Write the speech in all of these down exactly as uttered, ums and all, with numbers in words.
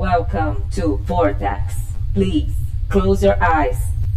Welcome to Vortex. Please, close your eyes.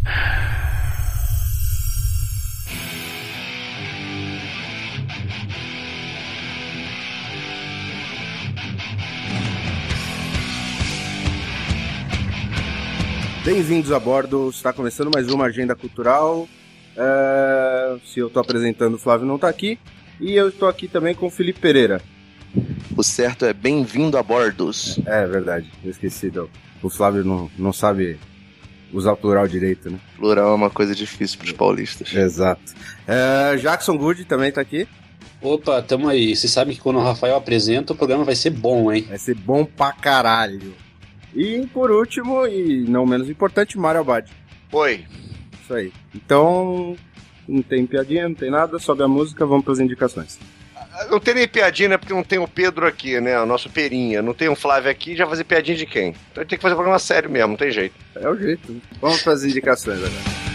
Bem-vindos a bordo, está começando mais uma Agenda Cultural. É... Se eu estou apresentando, o Flávio não está aqui. E eu estou aqui também com o Felipe Pereira. O certo é bem-vindo a bordos. É, é verdade, eu esqueci. Do... O Flávio não, não sabe usar o plural direito, né? Plural é uma coisa difícil para os paulistas. Exato. É... Jackson Good também está aqui. Opa, tamo aí. Você sabe que quando o Rafael apresenta, o programa vai ser bom, hein? Vai ser bom pra caralho. E por último, e não menos importante, Mário Abad. Oi. Isso aí. Então, não tem piadinha, não tem nada, sobe a música, vamos para as indicações. Não tem nem piadinha, né? Porque não tem o Pedro aqui, né? O nosso Perinha. Não tem o Flávio aqui, já vai fazer piadinha de quem? Então tem que fazer um programa sério mesmo, não tem jeito. É o jeito. Vamos para as indicações agora.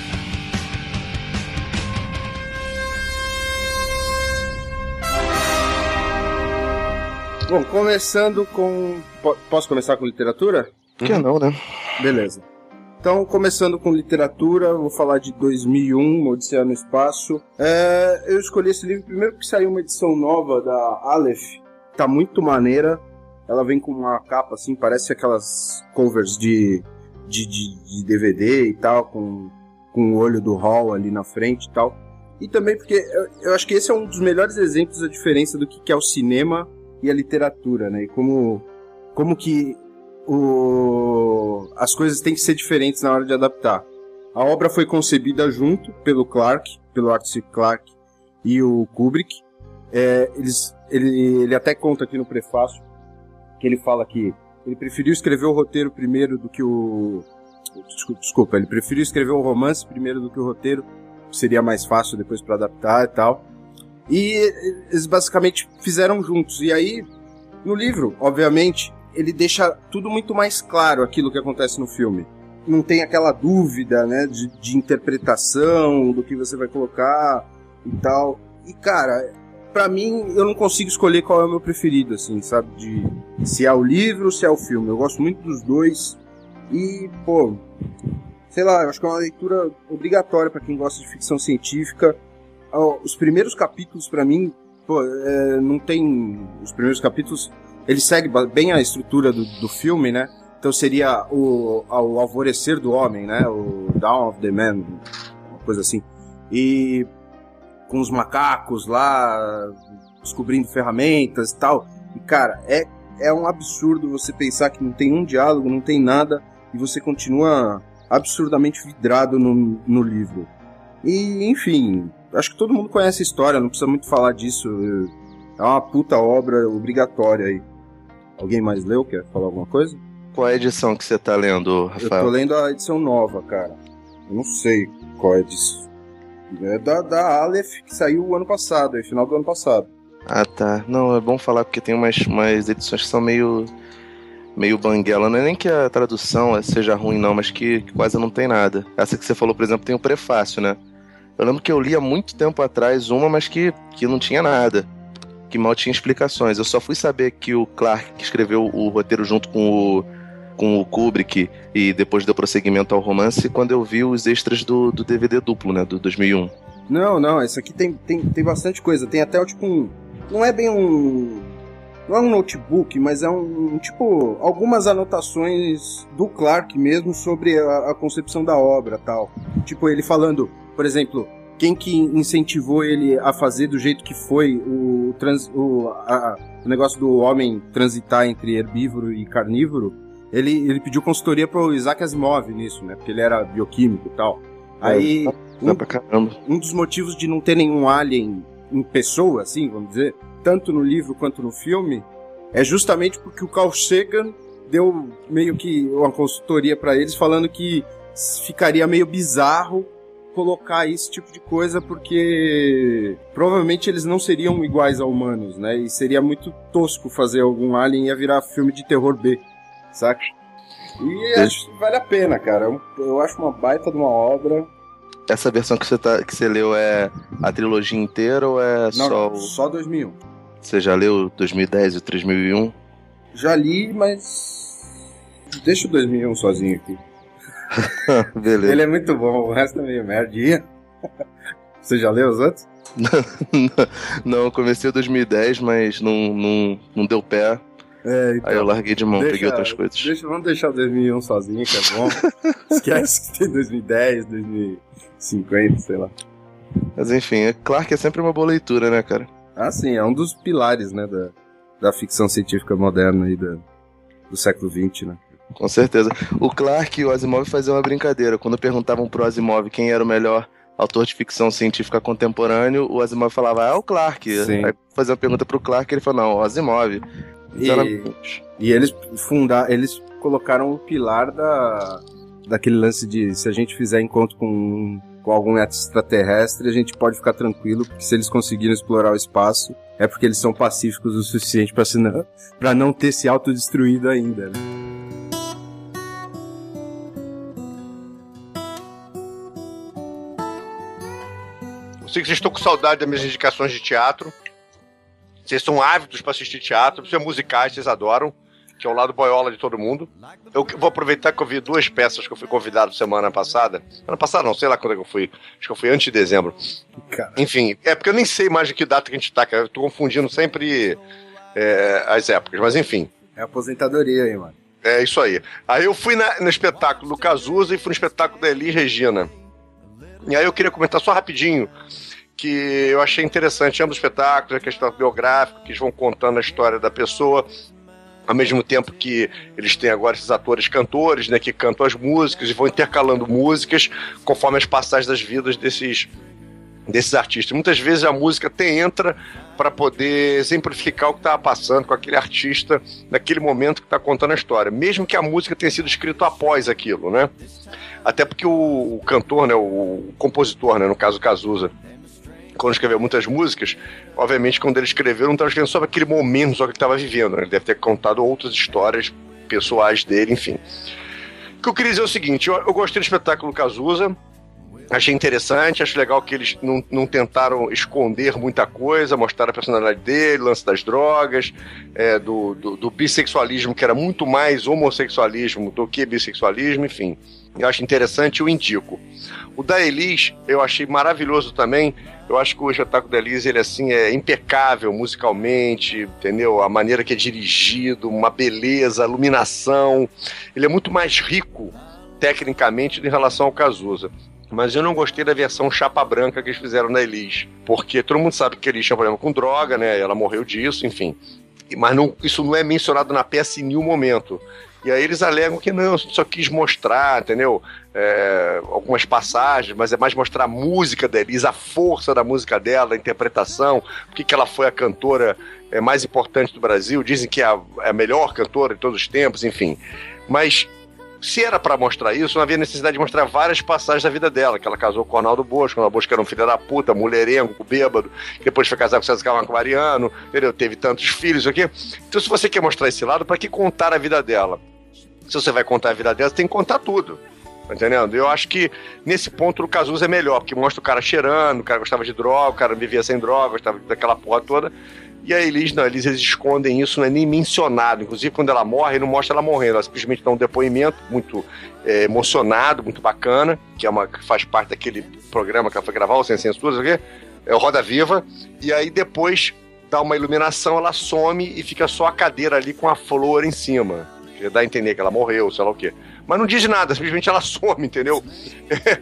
Bom, começando com... Posso começar com literatura? Por que não, né? Beleza. Então, começando com literatura, vou falar de dois mil e um, Odisseia no Espaço. É, eu escolhi esse livro primeiro porque saiu uma edição nova da Aleph. Tá muito maneira. Ela vem com uma capa assim, parece aquelas covers de, de, de, de D V D e tal, com, com o olho do Hall ali na frente e tal. E também porque eu, eu acho que esse é um dos melhores exemplos da diferença do que é o cinema e a literatura, né? E como, como que o... as coisas têm que ser diferentes na hora de adaptar. A obra foi concebida junto pelo Clarke, pelo Arthur C. Clarke e o Kubrick. É, eles, ele, ele até conta aqui no prefácio que ele fala que ele preferiu escrever o roteiro primeiro do que o... Desculpa, ele preferiu escrever o romance primeiro do que o roteiro, que seria mais fácil depois para adaptar e tal. E eles basicamente fizeram juntos. E aí, no livro, obviamente, ele deixa tudo muito mais claro aquilo que acontece no filme. Não tem aquela dúvida, né, de, de interpretação do que você vai colocar e tal. E, cara, pra mim, eu não consigo escolher qual é o meu preferido, assim, sabe? De, se é o livro ou se é o filme. Eu gosto muito dos dois. E, pô, sei lá, eu acho que é uma leitura obrigatória pra quem gosta de ficção científica. Os primeiros capítulos, pra mim, pô, é, não tem... Os primeiros capítulos, ele segue bem a estrutura do, do filme, né? Então seria o, o alvorecer do homem, né? O Dawn of the Man, uma coisa assim. E com os macacos lá, descobrindo ferramentas e tal. E, cara, é, é um absurdo você pensar que não tem um diálogo, não tem nada, e você continua absurdamente vidrado no, no livro. E, enfim... Acho que todo mundo conhece a história, não precisa muito falar disso. É uma puta obra obrigatória aí. Alguém mais leu? Quer falar alguma coisa? Qual é a edição que você tá lendo, Rafael? Eu tô lendo a edição nova, cara. Eu não sei qual é a edição. É da, da Aleph, que saiu o ano passado, aí, final do ano passado. Ah, tá. Não, é bom falar porque tem umas, umas edições que são meio... meio banguela. Não é nem que a tradução seja ruim, não, mas que, que quase não tem nada. Essa que você falou, por exemplo, tem o prefácio, né? Eu lembro que eu li há muito tempo atrás uma, mas que, que não tinha nada, que mal tinha explicações. Eu só fui saber que o Clarke escreveu o roteiro junto com o, com o Kubrick e depois deu prosseguimento ao romance quando eu vi os extras do, do D V D duplo, né, do dois mil e um. Não, não, isso aqui tem, tem, tem bastante coisa. Tem até tipo um... Não é bem um... Não é um notebook, mas é um, tipo, algumas anotações do Clarke mesmo sobre a, a concepção da obra e tal. Tipo, ele falando... Por exemplo, quem que incentivou ele a fazer do jeito que foi o, trans, o, a, o negócio do homem transitar entre herbívoro e carnívoro, ele, ele pediu consultoria pro Isaac Asimov nisso, né? Porque ele era bioquímico e tal. Aí, um, pra caramba. um dos motivos de não ter nenhum alien em pessoa, assim, vamos dizer, tanto no livro quanto no filme, é justamente porque o Carl Sagan deu meio que uma consultoria pra eles, falando que ficaria meio bizarro colocar esse tipo de coisa, porque provavelmente eles não seriam iguais a humanos, né? E seria muito tosco fazer algum alien e ia virar filme de terror B, saca? E acho que vale a pena, cara. Eu, eu acho uma baita de uma obra. Essa versão que você, tá, que você leu é a trilogia inteira ou é não, só... Não, só dois mil e um. Você já leu dois mil e dez e três mil e um? Já li, mas... Deixa o dois mil e um sozinho aqui. Beleza. Ele é muito bom, o resto é meio merdinha. Você já leu os outros? Não, eu comecei em dois mil e dez, mas não, não, não deu pé. É, então, aí eu larguei de mão, deixa, peguei outras coisas. Deixa, vamos deixar o dois mil e um sozinho, que é bom. Esquece que tem dois mil e dez, dois mil e cinquenta, sei lá. Mas enfim, é claro que é sempre uma boa leitura, né, cara? Ah, sim, é um dos pilares, né, da, da ficção científica moderna aí da, do século vinte, né? Com certeza. O Clarke e o Asimov faziam uma brincadeira. Quando perguntavam pro Asimov quem era o melhor autor de ficção científica contemporâneo, o Asimov falava, ah, é o Clarke. Sim. Aí fazia uma pergunta pro Clarke, ele falou, não, o Asimov. E, e eles fundaram, eles colocaram o pilar da, daquele lance de se a gente fizer encontro com, com algum extraterrestre, a gente pode ficar tranquilo, porque se eles conseguiram explorar o espaço, é porque eles são pacíficos o suficiente pra, se não, pra não ter se autodestruído ainda, né? Eu sei que vocês estão com saudade das minhas indicações de teatro. Vocês são ávidos para assistir teatro, vocês são musicais, vocês adoram, que é o lado boiola de todo mundo. Eu vou aproveitar que eu vi duas peças que eu fui convidado semana passada. Semana passada não, sei lá quando é que eu fui. Acho que eu fui antes de dezembro. Cara. Enfim, é porque eu nem sei mais de que data que a gente tá, cara. Eu tô confundindo sempre é, as épocas, mas enfim. É aposentadoria aí, mano. É isso aí. Aí eu fui na, no espetáculo do Cazuza e fui no espetáculo da Elis Regina. E aí eu queria comentar só rapidinho que eu achei interessante ambos os espetáculos, a questão biográfica, que eles vão contando a história da pessoa, ao mesmo tempo que eles têm agora esses atores cantores, né, que cantam as músicas e vão intercalando músicas conforme as passagens das vidas desses, desses artistas. Muitas vezes a música até entra para poder exemplificar o que estava passando com aquele artista naquele momento que está contando a história, mesmo que a música tenha sido escrita após aquilo, né? Até porque o, o cantor, né, o, o compositor, né, no caso Cazuza, quando escreveu muitas músicas, obviamente quando ele escreveu não estava escrevendo só aquele momento só que ele estava vivendo, né? Ele deve ter contado outras histórias pessoais dele, enfim. O que eu queria dizer é o seguinte, eu, eu gostei do espetáculo Cazuza, achei interessante, acho legal que eles não, não tentaram esconder muita coisa, mostrar a personalidade dele, lance das drogas, é, do, do, do bissexualismo, que era muito mais homossexualismo do que bissexualismo, enfim. Eu acho interessante e eu indico. O da Elis, eu achei maravilhoso também. Eu acho que o espetáculo da Elis, ele assim, é impecável musicalmente, entendeu? A maneira que é dirigido, uma beleza, a iluminação. Ele é muito mais rico, tecnicamente, em relação ao Cazuza. Mas eu não gostei da versão chapa branca que eles fizeram na Elis. Porque todo mundo sabe que a Elis tinha problema com droga, né? Ela morreu disso, enfim. Mas não, isso não é mencionado na peça em nenhum momento. E aí eles alegam que não, só quis mostrar, entendeu? É, algumas passagens, mas é mais mostrar a música da Elis, a força da música dela, a interpretação, porque que ela foi a cantora é, mais importante do Brasil, dizem que é a, é a melhor cantora de todos os tempos, enfim. Mas se era pra mostrar isso, não havia necessidade de mostrar várias passagens da vida dela, que ela casou com o Arnaldo Bosco, o Arnaldo Bosco era um filho da puta, mulherengo, bêbado, que depois foi casar com o César Camargo Mariano, entendeu? Teve tantos filhos aqui. Então se você quer mostrar esse lado, pra que contar a vida dela? Se você vai contar a vida dela, você tem que contar tudo. Tá entendendo? Eu acho que nesse ponto o Cazuza é melhor, porque mostra o cara cheirando, o cara gostava de droga, o cara vivia sem droga, gostava daquela porra toda. E a Elis, não, eles, eles escondem isso, não é nem mencionado. Inclusive, quando ela morre, não mostra ela morrendo, ela simplesmente dá um depoimento muito é, emocionado, muito bacana, que, é uma, que faz parte daquele programa que ela foi gravar, o Sem Censura, o quê? É o Roda Viva. E aí depois dá uma iluminação, ela some e fica só a cadeira ali com a flor em cima. Dá a entender que ela morreu, sei lá o quê. Mas não diz nada, simplesmente ela some, entendeu? É,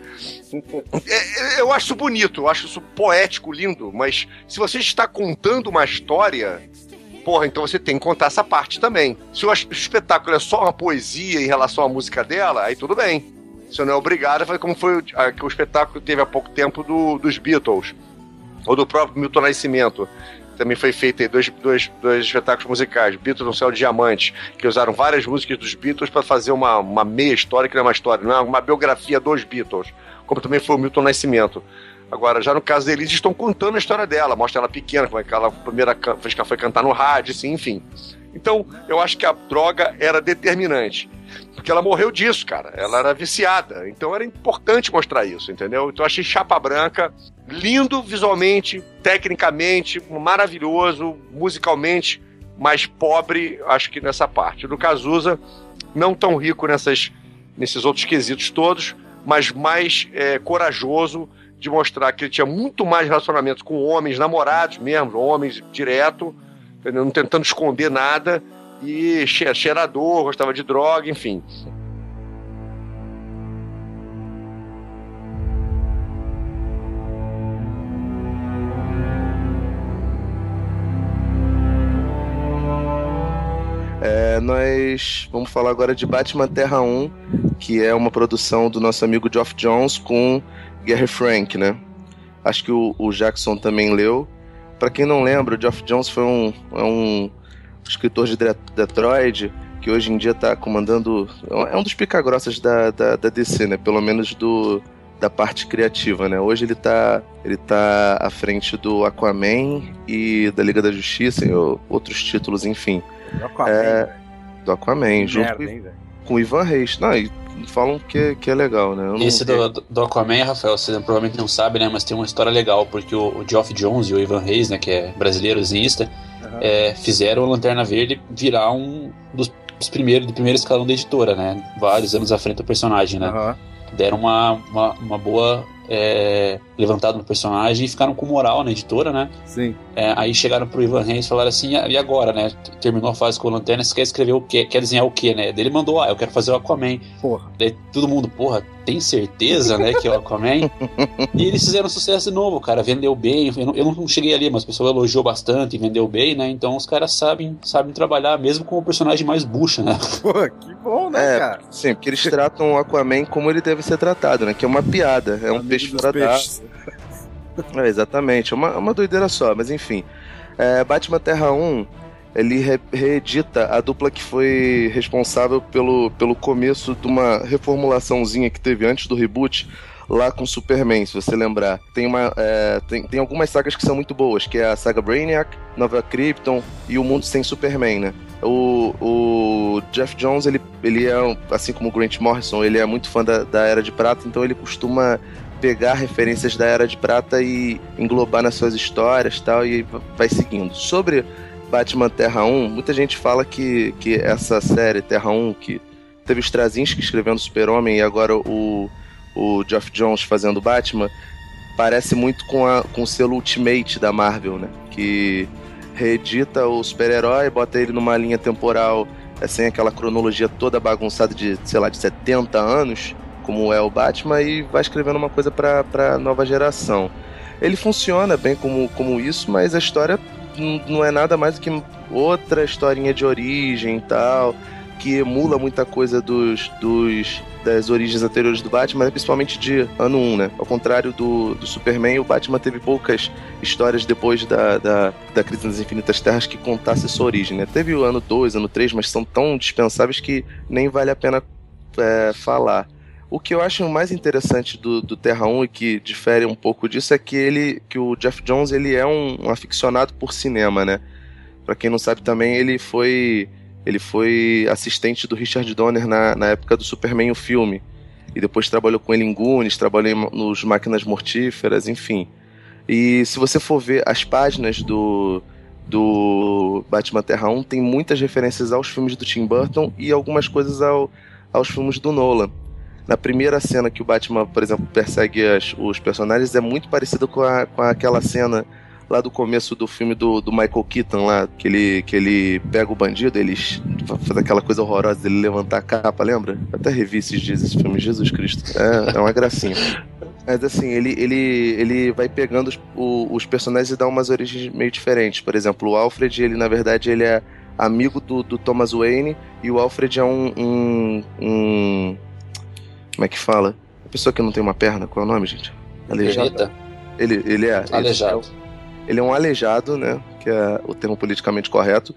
é, eu acho isso bonito, eu acho isso poético, lindo, mas se você está contando uma história, porra, então você tem que contar essa parte também. Se o espetáculo é só uma poesia em relação à música dela, aí tudo bem. Você não é obrigado a fazer como foi o, a, que o espetáculo teve há pouco tempo do, dos Beatles, ou do próprio Milton Nascimento. Também foi feito aí dois, dois, dois espetáculos musicais, Beatles no Céu de Diamante, que usaram várias músicas dos Beatles para fazer uma, uma meia história, que não é uma história, não é uma biografia dos Beatles, como também foi o Milton Nascimento. Agora, já no caso da Elis, estão contando a história dela, mostra ela pequena, como é que ela primeira vez que ela foi cantar no rádio, assim, enfim. Então, eu acho que a droga era determinante. Porque ela morreu disso, cara. Ela era viciada. Então era importante mostrar isso, entendeu? Então eu achei Chapa Branca lindo visualmente, tecnicamente, maravilhoso, musicalmente, mais pobre, acho que nessa parte. Do Cazuza, não tão rico nessas, nesses outros quesitos todos, mas mais é, corajoso de mostrar que ele tinha muito mais relacionamentos com homens, namorados mesmo, homens direto, entendeu? Não tentando esconder nada, e cheirador, gostava de droga, enfim. É, nós vamos falar agora de Batman Terra um, que é uma produção do nosso amigo Geoff Johns com Gary Frank, né? Acho que o, o Jackson também leu. Para quem não lembra, o Geoff Johns foi um, é um escritor de Detroit que hoje em dia está comandando... É um dos pica-grossas da, da, da D C, né? Pelo menos do, da parte criativa, né? Hoje ele está ele tá à frente do Aquaman e da Liga da Justiça e outros títulos, enfim. Do Aquaman, é, do Aquaman, junto merda, com, hein, com o Ivan Reis. Não, e falam que, que é legal, né? Eu não... Esse do, do Aquaman, Rafael, você provavelmente não sabe, né? Mas tem uma história legal, porque o, o Geoff Johns e o Ivan Reis, né? Que é brasileiro, desenhista, uhum. é, fizeram o Lanterna Verde virar um dos, dos primeiros, do primeiro escalão da editora, né? Vários anos à frente do personagem, né? Uhum. Deram uma, uma, uma boa é, levantada no personagem e ficaram com moral na editora, né? Sim. É, aí chegaram pro Ivan Reis e falaram assim, e agora, né? Terminou a fase com o Lanterna, você quer escrever o quê? Quer desenhar o quê, né? Daí ele mandou, ah, eu quero fazer o Aquaman. Porra. Daí todo mundo, porra, tem certeza, né, que é o Aquaman? E eles fizeram sucesso de novo, cara, vendeu bem, eu não, eu não cheguei ali, mas o pessoal elogiou bastante e vendeu bem, né? Então os caras sabem, sabem trabalhar mesmo com o personagem mais bucha, né? Porra, que bom, né, é, cara? Sim, porque eles tratam o Aquaman como ele deve ser tratado, né? Que é uma piada, é um Amigo peixe dos fora d'água. peixes. É, exatamente, é uma, uma doideira só, mas enfim. É, Batman Terra um, ele re- reedita a dupla que foi responsável pelo, pelo começo de uma reformulaçãozinha que teve antes do reboot, lá com Superman, se você lembrar. Tem, uma, é, tem, tem algumas sagas que são muito boas, que é a saga Brainiac, Nova Krypton e O Mundo Sem Superman, né? O, o Geoff Johns, ele, ele é, assim como o Grant Morrison, ele é muito fã da, da Era de Prata, então ele costuma pegar referências da Era de Prata e englobar nas suas histórias e tal, e vai seguindo. Sobre Batman Terra um, muita gente fala que, que essa série Terra um, que teve o Straczynski escrevendo Super-Homem e agora o, o Geoff Johns fazendo Batman, parece muito com, a, com o selo Ultimate da Marvel, né? Que reedita o super-herói, bota ele numa linha temporal sem aquela cronologia toda bagunçada de, sei lá, de setenta anos, como é o Batman, e vai escrevendo uma coisa pra, pra nova geração. Ele funciona bem como, como isso, mas a história n- não é nada mais do que outra historinha de origem e tal, que emula muita coisa dos, dos, das origens anteriores do Batman, principalmente de ano um, né? Ao contrário do, do Superman, o Batman teve poucas histórias depois da, da, da Crise nas Infinitas Terras que contasse sua origem, né? Teve o ano dois, ano três, mas são tão dispensáveis que nem vale a pena é, falar. O que eu acho mais interessante do, do Terra um e que difere um pouco disso é que ele, que o Geoff Johns, ele é um, um aficionado por cinema, né? Pra quem não sabe também, ele foi, ele foi assistente do Richard Donner na, na época do Superman, o filme. E depois trabalhou com ele em Goonies, trabalhou em, nos Máquinas Mortíferas, enfim. E se você for ver as páginas do, do Batman Terra um, tem muitas referências aos filmes do Tim Burton e algumas coisas ao, aos filmes do Nolan. Na primeira cena que o Batman, por exemplo, persegue as, os personagens, é muito parecido com, a, com aquela cena lá do começo do filme do, do Michael Keaton, lá, que ele, que ele pega o bandido, ele faz aquela coisa horrorosa dele levantar a capa, lembra? Eu até revi esses dias esse filme, Jesus Cristo. É, é uma gracinha. Mas assim, ele, ele, ele vai pegando os, o, os personagens e dá umas origens meio diferentes. Por exemplo, o Alfred, ele na verdade ele é amigo do, do Thomas Wayne, e o Alfred é um... um, um como é que fala? A pessoa que não tem uma perna, qual é o nome, gente? Aleijado. Ele, ele é... Aleijado. Ele, ele é um aleijado, né? Que é o termo politicamente correto.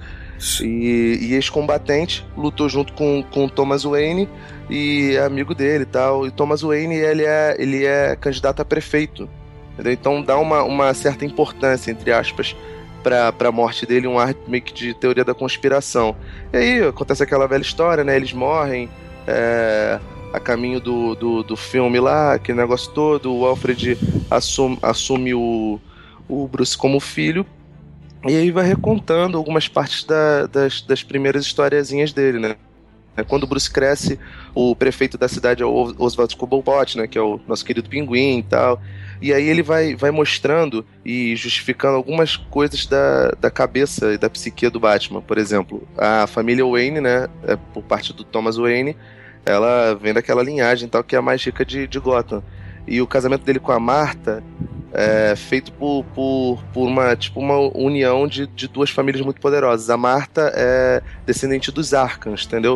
E, e ex-combatente, lutou junto com, com Thomas Wayne e é amigo dele e tal. E Thomas Wayne, ele é, ele é candidato a prefeito. Entendeu? Então dá uma, uma certa importância, entre aspas, pra, pra morte dele, um ar meio que de teoria da conspiração. E aí acontece aquela velha história, né? Eles morrem... É... a caminho do, do, do filme lá, aquele negócio todo, o Alfred assume, assume o, o Bruce como filho, E aí vai recontando algumas partes da, das, das primeiras historiazinhas dele, né? Quando o Bruce cresce, o prefeito da cidade é o Oswald Cobblepot, né? Que é o nosso querido pinguim e tal. E aí ele vai, vai mostrando e justificando algumas coisas da, da cabeça e da psique do Batman. Por exemplo, a família Wayne, né? É, por parte do Thomas Wayne, ela vem daquela linhagem tal, que é a mais rica de, de Gotham. E o casamento dele com a Martha é feito por, por, por uma, tipo, uma união de, de duas famílias muito poderosas. A Martha é descendente dos Arkhams, entendeu?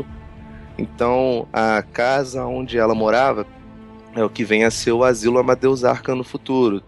Então, a casa onde ela morava é o que vem a ser o asilo Amadeus Arkham no futuro.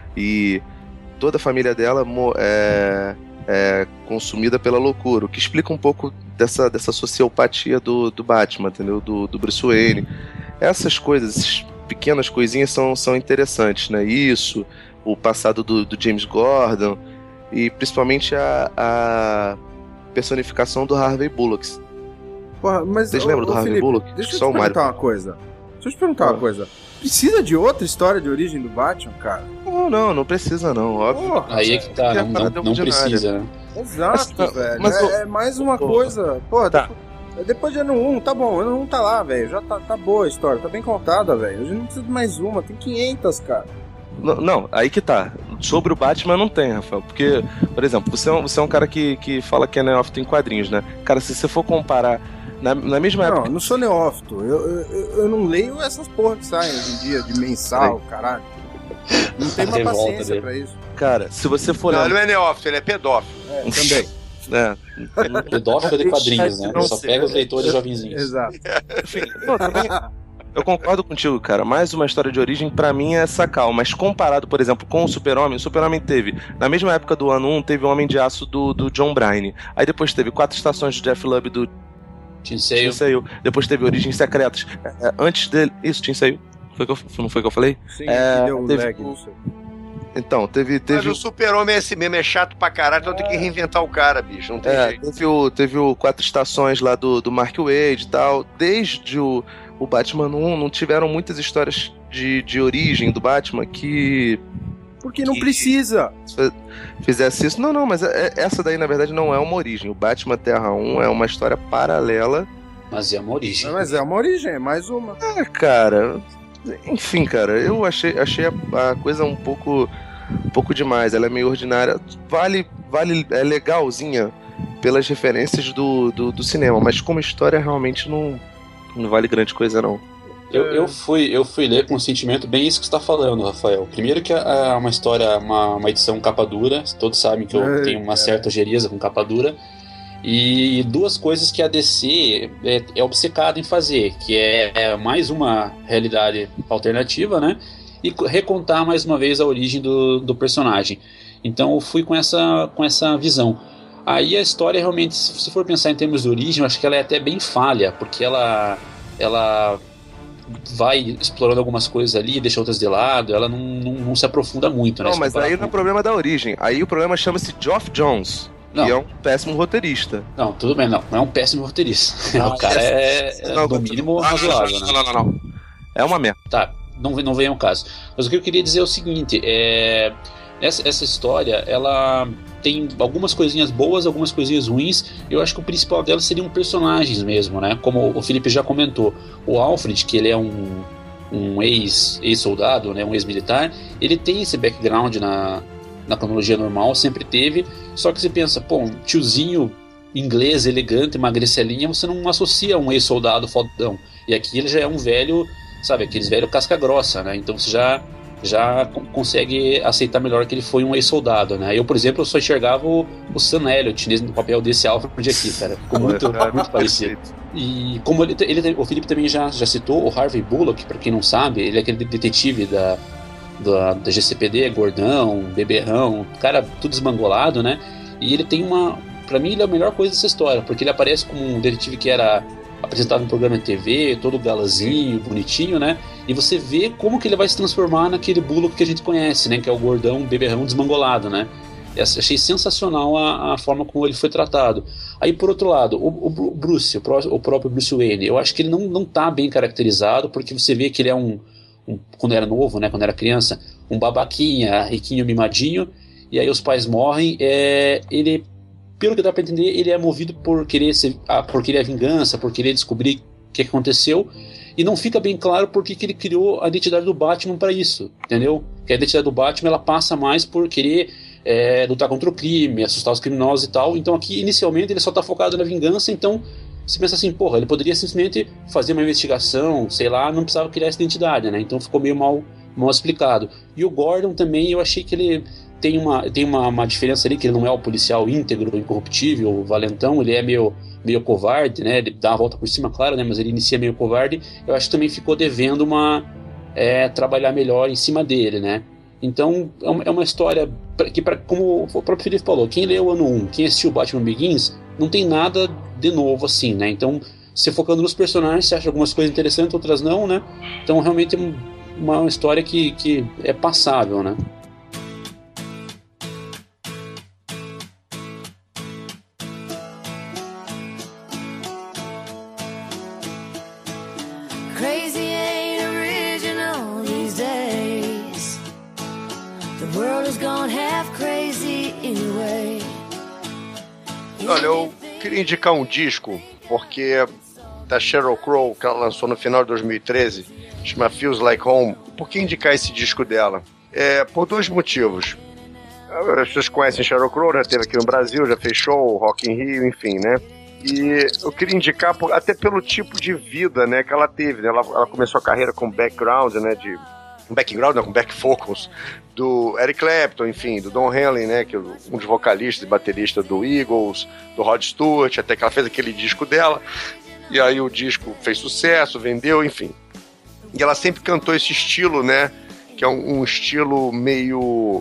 E toda a família dela é, é consumida pela loucura, o que explica um pouco dessa, dessa sociopatia do, do Batman, entendeu? Do, do Bruce Wayne. Essas coisas, essas pequenas coisinhas são, são interessantes, né? Isso, o passado do, do James Gordon e principalmente a, a personificação do Harvey Bullock. Porra, mas, Vocês ô, lembram do ô, Harvey Felipe, Bullock? Deixa eu Só te o Mario. perguntar uma coisa. Deixa eu te perguntar Ah. uma coisa. Precisa de outra história de origem do Batman, cara? Não, não, não precisa não, óbvio. Porra, Aí é que tá, Porque a não, parada não, é não ordinária. precisa, né? Exato, Mas- velho. mas é, o- é mais uma Porra. coisa. Porra, Tá. depois, depois de ano um, tá bom, ano um tá lá, velho. Já tá, tá boa a história, tá bem contada, velho. A gente não precisa de mais uma, tem quinhentas, cara. Não, não, aí que tá. Sobre o Batman não tem, Rafael. Porque, por exemplo, você é um, você é um cara que, que fala que é neófito em quadrinhos, né? Cara, se você for comparar na, na mesma Não, época. eu não sou neófito. Eu, eu, eu não leio essas porra que saem hoje em dia, de mensal, caralho. Não tem A uma revolta paciência dele. pra isso. Cara, se você for Não, olhar. ele não é neófito, ele é pedófilo. É, também. É, Pedófilo de quadrinhos, né? Não Só sei. pega os leitores jovenzinhos. Exato. enfim, não, também, eu concordo contigo, cara. Mais uma história de origem, pra mim, é sacal. Mas comparado, por exemplo, com o Super-Homem, o Super-Homem teve, na mesma época do ano um, teve o Homem de Aço do, do John Bryan. Aí depois teve Quatro Estações do Jeff Lubb do Tim Sale. Tim Sale. Depois teve Origens Secretas. É, antes dele. Isso, Tim Sale. Foi que eu, não foi que eu falei? Sim, É, que deu o teve lag o- nisso. Então, teve. Mas teve o super-homem é esse mesmo, é chato pra caralho, então tem que reinventar o cara, bicho, não tem É, jeito. teve o, teve o Quatro Estações lá do, do Mark Waid e tal. Desde o, o Batman um, não tiveram muitas histórias de, de origem do Batman que Porque não Que- precisa. fizesse isso. Não, não, mas é- é- essa daí, na verdade, não é uma origem. O Batman Terra um é uma história paralela. Mas é uma origem. Mas é uma origem, é mais uma. Ah, cara. Enfim, cara, eu achei, achei a, a coisa um pouco, um pouco demais. Ela é meio ordinária. Vale, vale, é legalzinha pelas referências do, do, do cinema, mas como história realmente não, não vale grande coisa, não. Eu, eu, fui, eu fui ler com um sentimento bem isso que você está falando, Rafael. Primeiro que é uma história, uma, uma edição capa dura. Todos sabem que eu É, tenho uma é. certa ojeriza com capa dura. E duas coisas que a D C é, é obcecada em fazer, que é, é mais uma realidade alternativa, né? E co- recontar mais uma vez a origem do, do personagem. Então eu fui com essa, com essa visão. Aí a história realmente, se você for pensar em termos de origem, eu acho que ela é até bem falha, porque ela, ela vai explorando algumas coisas ali, deixa outras de lado, ela não, não, não se aprofunda muito, né? Não, se mas comparar aí com- não é problema da origem. Aí o problema chama-se Geoff Johns, que Não. é um péssimo roteirista. Não, tudo bem, não. Não é um péssimo roteirista. Não, o cara é, é Não, no não, mínimo não, razoável, não, né? não, não, não. É uma merda. Tá, não, não vem ao caso. Mas o que eu queria dizer é o seguinte, é... Essa, essa história, ela tem algumas coisinhas boas, algumas coisinhas ruins. Eu acho que o principal delas seriam personagens mesmo, né? Como o Felipe já comentou. O Alfred, que ele é um, um ex, ex-soldado, né? Um ex-militar, ele tem esse background na, na cronologia normal, sempre teve. Só que você pensa, pô, um tiozinho inglês, elegante, magrecelinha, você não associa a um ex-soldado fodão. E aqui ele já é um velho, sabe, aqueles velho casca grossa, né? Então você já, já con- consegue aceitar melhor que ele foi um ex-soldado, né? Eu, por exemplo, eu só enxergava o, o Sam Elliott nesse- no papel desse Alfred aqui, cara. Ficou muito, É, muito parecido. perfeito. E como ele, ele, o Felipe também já, já citou, o Harvey Bullock, pra quem não sabe, ele é aquele detetive da, da, da G C P D, gordão, beberrão, cara tudo esmangolado, né? E ele tem uma... Pra mim, ele é a melhor coisa dessa história, porque ele aparece como um detetive que era apresentado no programa de T V, todo galazinho, bonitinho, né? E você vê como que ele vai se transformar naquele Bullock que a gente conhece, né? Que é o gordão, beberrão, desmangolado, né? Eu achei sensacional a, a forma como ele foi tratado. Aí, por outro lado, o, o Bru- Bruce, o, pró- o próprio Bruce Wayne, eu acho que ele não, não tá bem caracterizado, porque você vê que ele é um, um, quando era novo, né, quando era criança, um babaquinha, riquinho, mimadinho, e aí os pais morrem, é, ele, pelo que dá pra entender, ele é movido por querer, ser, a, por querer a vingança, por querer descobrir o que aconteceu, e não fica bem claro por que, que ele criou a identidade do Batman para isso, entendeu? Que a identidade do Batman, ela passa mais por querer é, lutar contra o crime, assustar os criminosos e tal. Então aqui, inicialmente, ele só tá focado na vingança, então você pensa assim, porra, ele poderia simplesmente fazer uma investigação, sei lá, não precisava criar essa identidade, né? Então ficou meio mal, mal explicado. E o Gordon também, eu achei que ele tem uma, tem uma, uma diferença ali, que ele não é o policial íntegro, incorruptível, o valentão, ele é meio... meio covarde, né? Ele dá a volta por cima, claro, né? Mas ele inicia meio covarde. Eu acho que também ficou devendo uma é, trabalhar melhor em cima dele, né? Então é uma, é uma história que, pra, como o próprio Felipe falou, quem leu o ano um, quem assistiu Batman Begins, não tem nada de novo assim, né? Então, se focando nos personagens, você acha algumas coisas interessantes, outras não, né? Então realmente é uma, uma história que, que é passável, né? Olha, eu queria indicar um disco, porque da Sheryl Crow, que ela lançou no final de dois mil e treze, chama Feels Like Home. Por que indicar esse disco dela? É, por dois motivos. As pessoas conhecem Sheryl Crow, já esteve aqui no Brasil, já fez show, Rock in Rio, enfim, né? E eu queria indicar por, até pelo tipo de vida, né, que ela teve, né? Ela, ela começou a carreira com background, né, de... um background, não, com back vocals do Eric Clapton, enfim, do Don Henley, né, que é um dos vocalistas e baterista do Eagles, do Rod Stewart, até que ela fez aquele disco dela, e aí o disco fez sucesso, vendeu, enfim. E ela sempre cantou esse estilo, né, que é um, um estilo meio...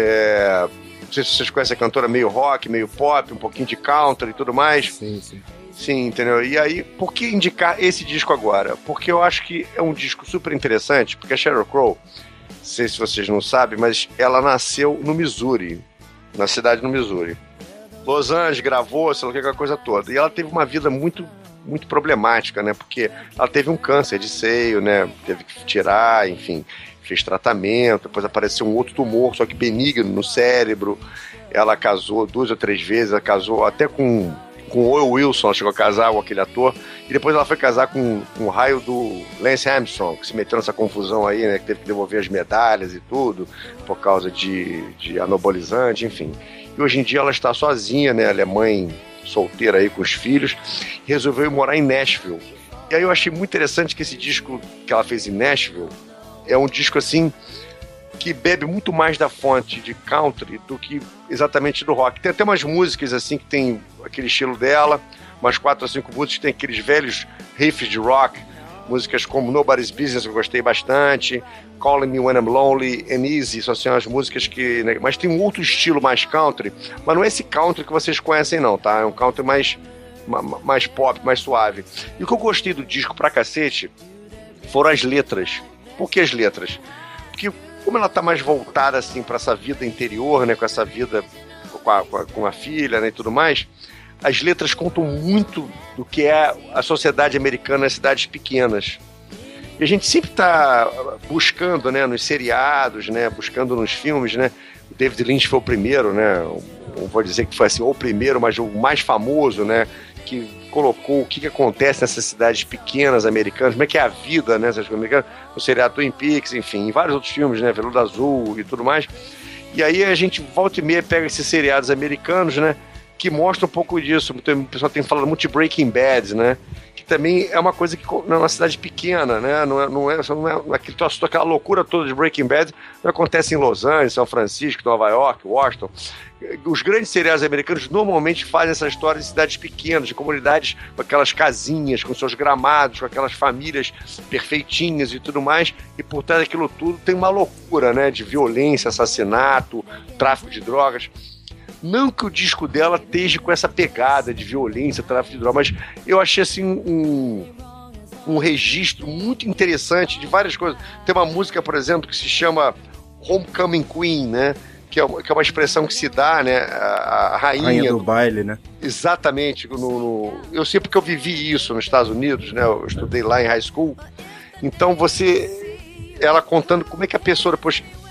É, não sei se vocês conhecem a cantora, meio rock, meio pop, um pouquinho de country e tudo mais. Sim, sim. Sim, entendeu? E aí, por que indicar esse disco agora? Porque eu acho que é um disco super interessante, porque a Sheryl Crow, não sei se vocês não sabem, mas ela nasceu no Missouri, na cidade do Missouri. Los Angeles, gravou, sei lá, aquela coisa toda. E ela teve uma vida muito, muito problemática, né? Porque ela teve um câncer de seio, né? Teve que tirar, enfim, fez tratamento, depois apareceu um outro tumor, só que benigno no cérebro. Ela casou duas ou três vezes, ela casou até com... com o Owen Wilson, ela chegou a casar com aquele ator, e depois ela foi casar com, com o raio do Lance Armstrong, que se meteu nessa confusão aí, né, que teve que devolver as medalhas e tudo, por causa de, de anabolizante, enfim. E hoje em dia ela está sozinha, né, ela é mãe solteira aí com os filhos, e resolveu ir morar em Nashville. E aí eu achei muito interessante que esse disco que ela fez em Nashville é um disco, assim, que bebe muito mais da fonte de country do que exatamente do rock. Tem até umas músicas assim que tem aquele estilo dela, umas quatro ou cinco músicas que tem aqueles velhos riffs de rock, músicas como Nobody's Business, que eu gostei bastante, Calling Me When I'm Lonely, and Easy, são assim, as músicas que... Né, mas tem um outro estilo mais country, mas não é esse country que vocês conhecem não, tá? É um country mais, mais pop, mais suave. E o que eu gostei do disco pra cacete foram as letras. Por que as letras? Porque como ela tá mais voltada, assim, para essa vida interior, né, com essa vida com a, com a, com a filha, né, e tudo mais, as letras contam muito do que é a sociedade americana nas cidades pequenas. E a gente sempre tá buscando, né, nos seriados, né, buscando nos filmes, né, o David Lynch foi o primeiro, né, não vou dizer que foi assim, o primeiro, mas o mais famoso, né, que colocou o que, que acontece nessas cidades pequenas americanas, como é que é a vida, né, essas americanas, o seriado Twin Peaks, enfim, em vários outros filmes, né, Veludo Azul e tudo mais. E aí a gente volta e meia pega esses seriados americanos, né, que mostram um pouco disso. O pessoal tem falado muito de Breaking Bad, né, que também é uma coisa que não é uma cidade pequena, né, não é, não é, não é aquele, aquela loucura toda de Breaking Bad não acontece em Los Angeles, São Francisco, Nova York, Washington. Os grandes seriados americanos normalmente fazem essa história de cidades pequenas, de comunidades com aquelas casinhas, com seus gramados, com aquelas famílias perfeitinhas e tudo mais, e por trás daquilo tudo tem uma loucura, né, de violência, assassinato, tráfico de drogas. Não que o disco dela esteja com essa pegada de violência, tráfico de drogas, mas eu achei assim um, um registro muito interessante de várias coisas. Tem uma música, por exemplo, que se chama Homecoming Queen, né? Que é, uma, que é uma expressão que se dá, né, a, a rainha, rainha do, do baile, né? Exatamente. No, no, eu sei porque eu vivi isso nos Estados Unidos, né? Eu estudei lá em high school. Então você, ela contando como é que a pessoa depois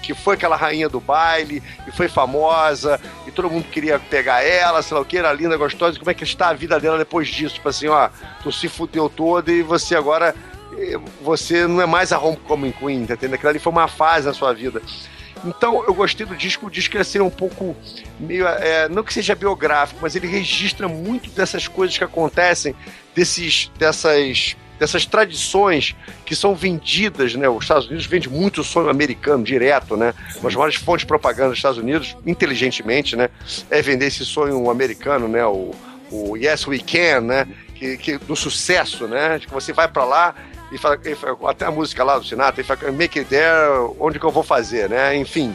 que foi aquela rainha do baile, e foi famosa, e todo mundo queria pegar ela, sei lá o que, era linda, gostosa, e como é que está a vida dela depois disso? Tipo assim, ó, tu se fudeu toda e você agora, você não é mais a Homecoming Queen, tá entendendo? Aquilo ali foi uma fase na sua vida. Então, eu gostei do disco, o disco ia ser um pouco meio, é, não que seja biográfico, mas ele registra muito dessas coisas que acontecem, desses, dessas, dessas tradições que são vendidas, né? Os Estados Unidos vende muito o sonho americano, direto, né? Uma das maiores fontes de propaganda dos Estados Unidos, inteligentemente, né? É vender esse sonho americano, né? O, o Yes We Can, né? Que, que, do sucesso, né? De que você vai pra lá e fala, e fala, até a música lá do Sinatra, ele fala, make it there, onde que eu vou fazer, né? Enfim.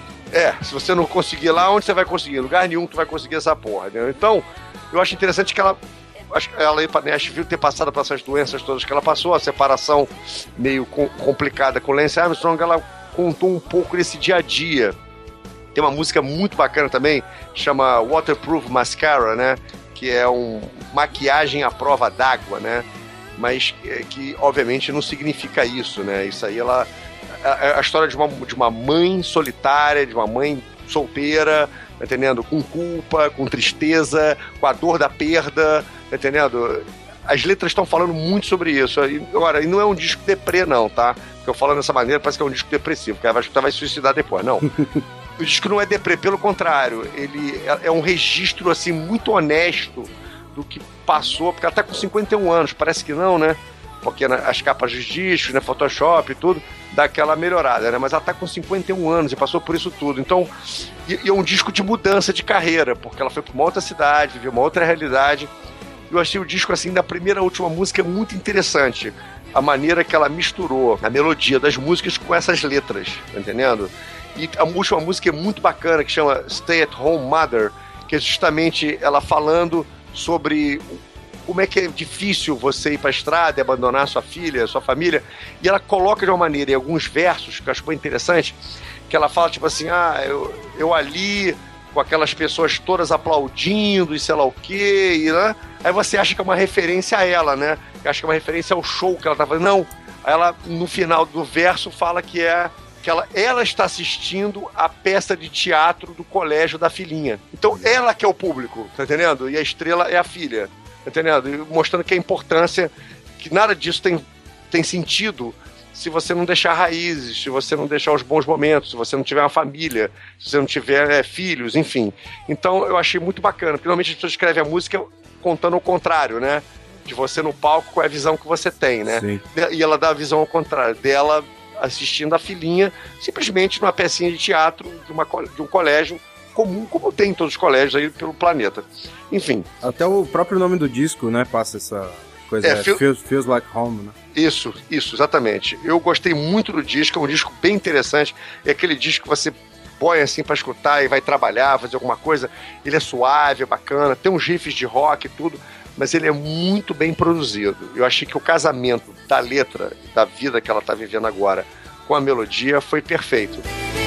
É, se você não conseguir lá, onde você vai conseguir? Em lugar nenhum tu vai conseguir essa porra, né? Então, eu acho interessante que ela, acho que ela ir pra Nashville ter passado por essas doenças todas que ela passou, a separação meio com, complicada com Lance Armstrong, ela contou um pouco desse dia a dia. Tem uma música muito bacana também, chama Waterproof Mascara, né? Que é um maquiagem à prova d'água, né? Mas que, obviamente, não significa isso, né? Isso aí, ela... A, a história de uma, de uma mãe solitária, de uma mãe solteira, tá entendendo? Com culpa, com tristeza, com a dor da perda, tá entendendo? As letras estão falando muito sobre isso. E, agora, e não é um disco deprê, não, tá? Porque eu falo dessa maneira, parece que é um disco depressivo, que ela vai escutar, vai se suicidar depois. Não. O disco não é deprê, pelo contrário. Ele é, é um registro, assim, muito honesto do que passou, porque ela tá com cinquenta e um anos, parece que não, né? Porque as capas dos discos, né, Photoshop e tudo, dá aquela melhorada, né? Mas ela tá com cinquenta e um anos e passou por isso tudo. Então, e, e é um disco de mudança de carreira, porque ela foi pra uma outra cidade, viveu uma outra realidade. Eu achei o disco, assim, da primeira à última música muito interessante. A maneira que ela misturou a melodia das músicas com essas letras, tá entendendo? E a última música é muito bacana, que chama Stay at Home Mother, que é justamente ela falando sobre como é que é difícil você ir para a estrada e abandonar sua filha, sua família, e ela coloca de uma maneira, em alguns versos, que eu acho bem interessante, que ela fala tipo assim, ah, eu, eu ali, com aquelas pessoas todas aplaudindo e sei lá o quê, e, né? Aí você acha que é uma referência a ela, né? Acha que é uma referência ao show que ela tá fazendo. Não, aí ela, no final do verso, fala que é que ela, ela está assistindo a peça de teatro do colégio da filhinha. Então, ela que é o público, tá entendendo? E a estrela é a filha, tá entendendo? E mostrando que a importância, que nada disso tem, tem sentido se você não deixar raízes, se você não deixar os bons momentos, se você não tiver uma família, se você não tiver é, filhos, enfim. Então, eu achei muito bacana, porque normalmente as pessoas escrevem a música contando o contrário, né? De você no palco, qual é a visão que você tem, né? Sim. E ela dá a visão ao contrário, dela assistindo a filhinha, simplesmente numa pecinha de teatro de, uma, de um colégio comum, como tem em todos os colégios aí pelo planeta. Enfim. Até o próprio nome do disco, né, passa essa coisa, é, feel, feels, feels Like Home, né? Isso, isso, exatamente. Eu gostei muito do disco, é um disco bem interessante, é aquele disco que você põe assim pra escutar e vai trabalhar, fazer alguma coisa, ele é suave, é bacana, tem uns riffs de rock e tudo, mas ele é muito bem produzido. Eu achei que o casamento da letra, da vida que ela tá vivendo agora, com a melodia, foi perfeito.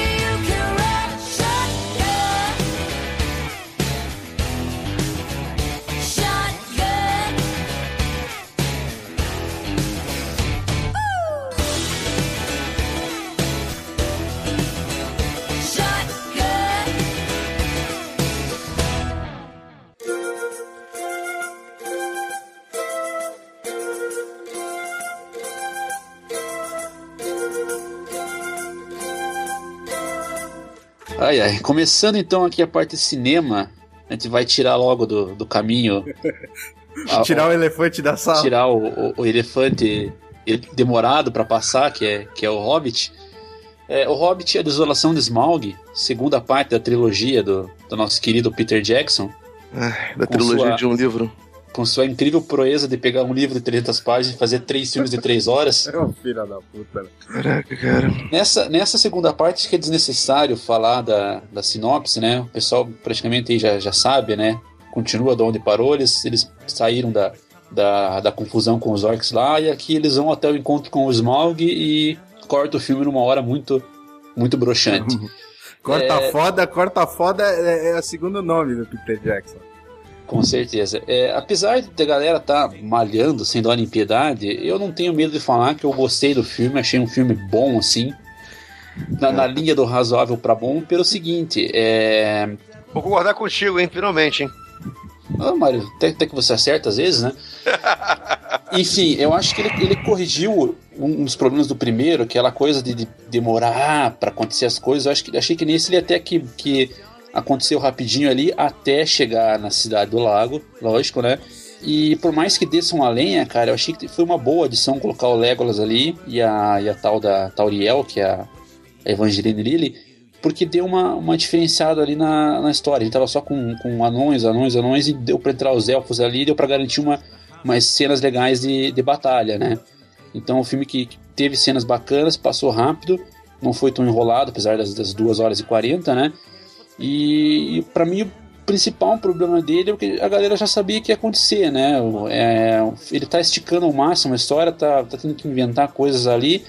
Ai, ai. Começando então aqui a parte de cinema, a gente vai tirar logo do, do caminho. a, tirar o elefante da sala. Tirar o, o, o elefante demorado para passar, que é, que é o Hobbit. É, o Hobbit é a Desolação de Smaug, segunda parte da trilogia do, do nosso querido Peter Jackson. Ai, da trilogia sua, de um livro. Com sua incrível proeza de pegar um livro de trezentas páginas e fazer três filmes de três horas. É um filho da puta. Caraca, cara. Nessa, nessa segunda parte, acho que é desnecessário falar da, da sinopse, né? O pessoal praticamente aí já, já sabe, né? Continua de onde parou, eles, eles saíram da, da, da confusão com os orcs lá, e aqui eles vão até o encontro com o Smaug e corta o filme numa hora muito, muito broxante. Corta é... foda, corta foda é, é o segundo nome do Peter Jackson. Com certeza. É, apesar de a galera tá malhando sem dó nem piedade, eu não tenho medo de falar que eu gostei do filme, achei um filme bom, assim. na, na linha do razoável pra bom pelo seguinte, é... Vou concordar contigo, hein, finalmente, hein. Ah, Mário, até, até que você acerta às vezes, né? Enfim, eu acho que ele, ele corrigiu um dos problemas do primeiro, aquela coisa de, de demorar pra acontecer as coisas. Eu acho que, achei que nesse ele até que, que aconteceu rapidinho ali até chegar na Cidade do Lago, lógico, né? E por mais que desçam a lenha, cara, eu achei que foi uma boa adição colocar o Legolas ali e a, e a tal da Tauriel, que é a, a Evangeline Lilly, porque deu uma, uma diferenciada ali na, na história. A gente tava só com, com anões, anões, anões, e deu pra entrar os elfos ali, deu pra garantir uma, umas cenas legais de, de batalha, né? Então, um filme que, que teve cenas bacanas, passou rápido, não foi tão enrolado, apesar das, das duas horas e quarenta, né? E, e pra mim, o principal problema dele é que a galera já sabia que ia acontecer, né? É, ele tá esticando ao máximo a história, tá, tá tendo que inventar coisas ali,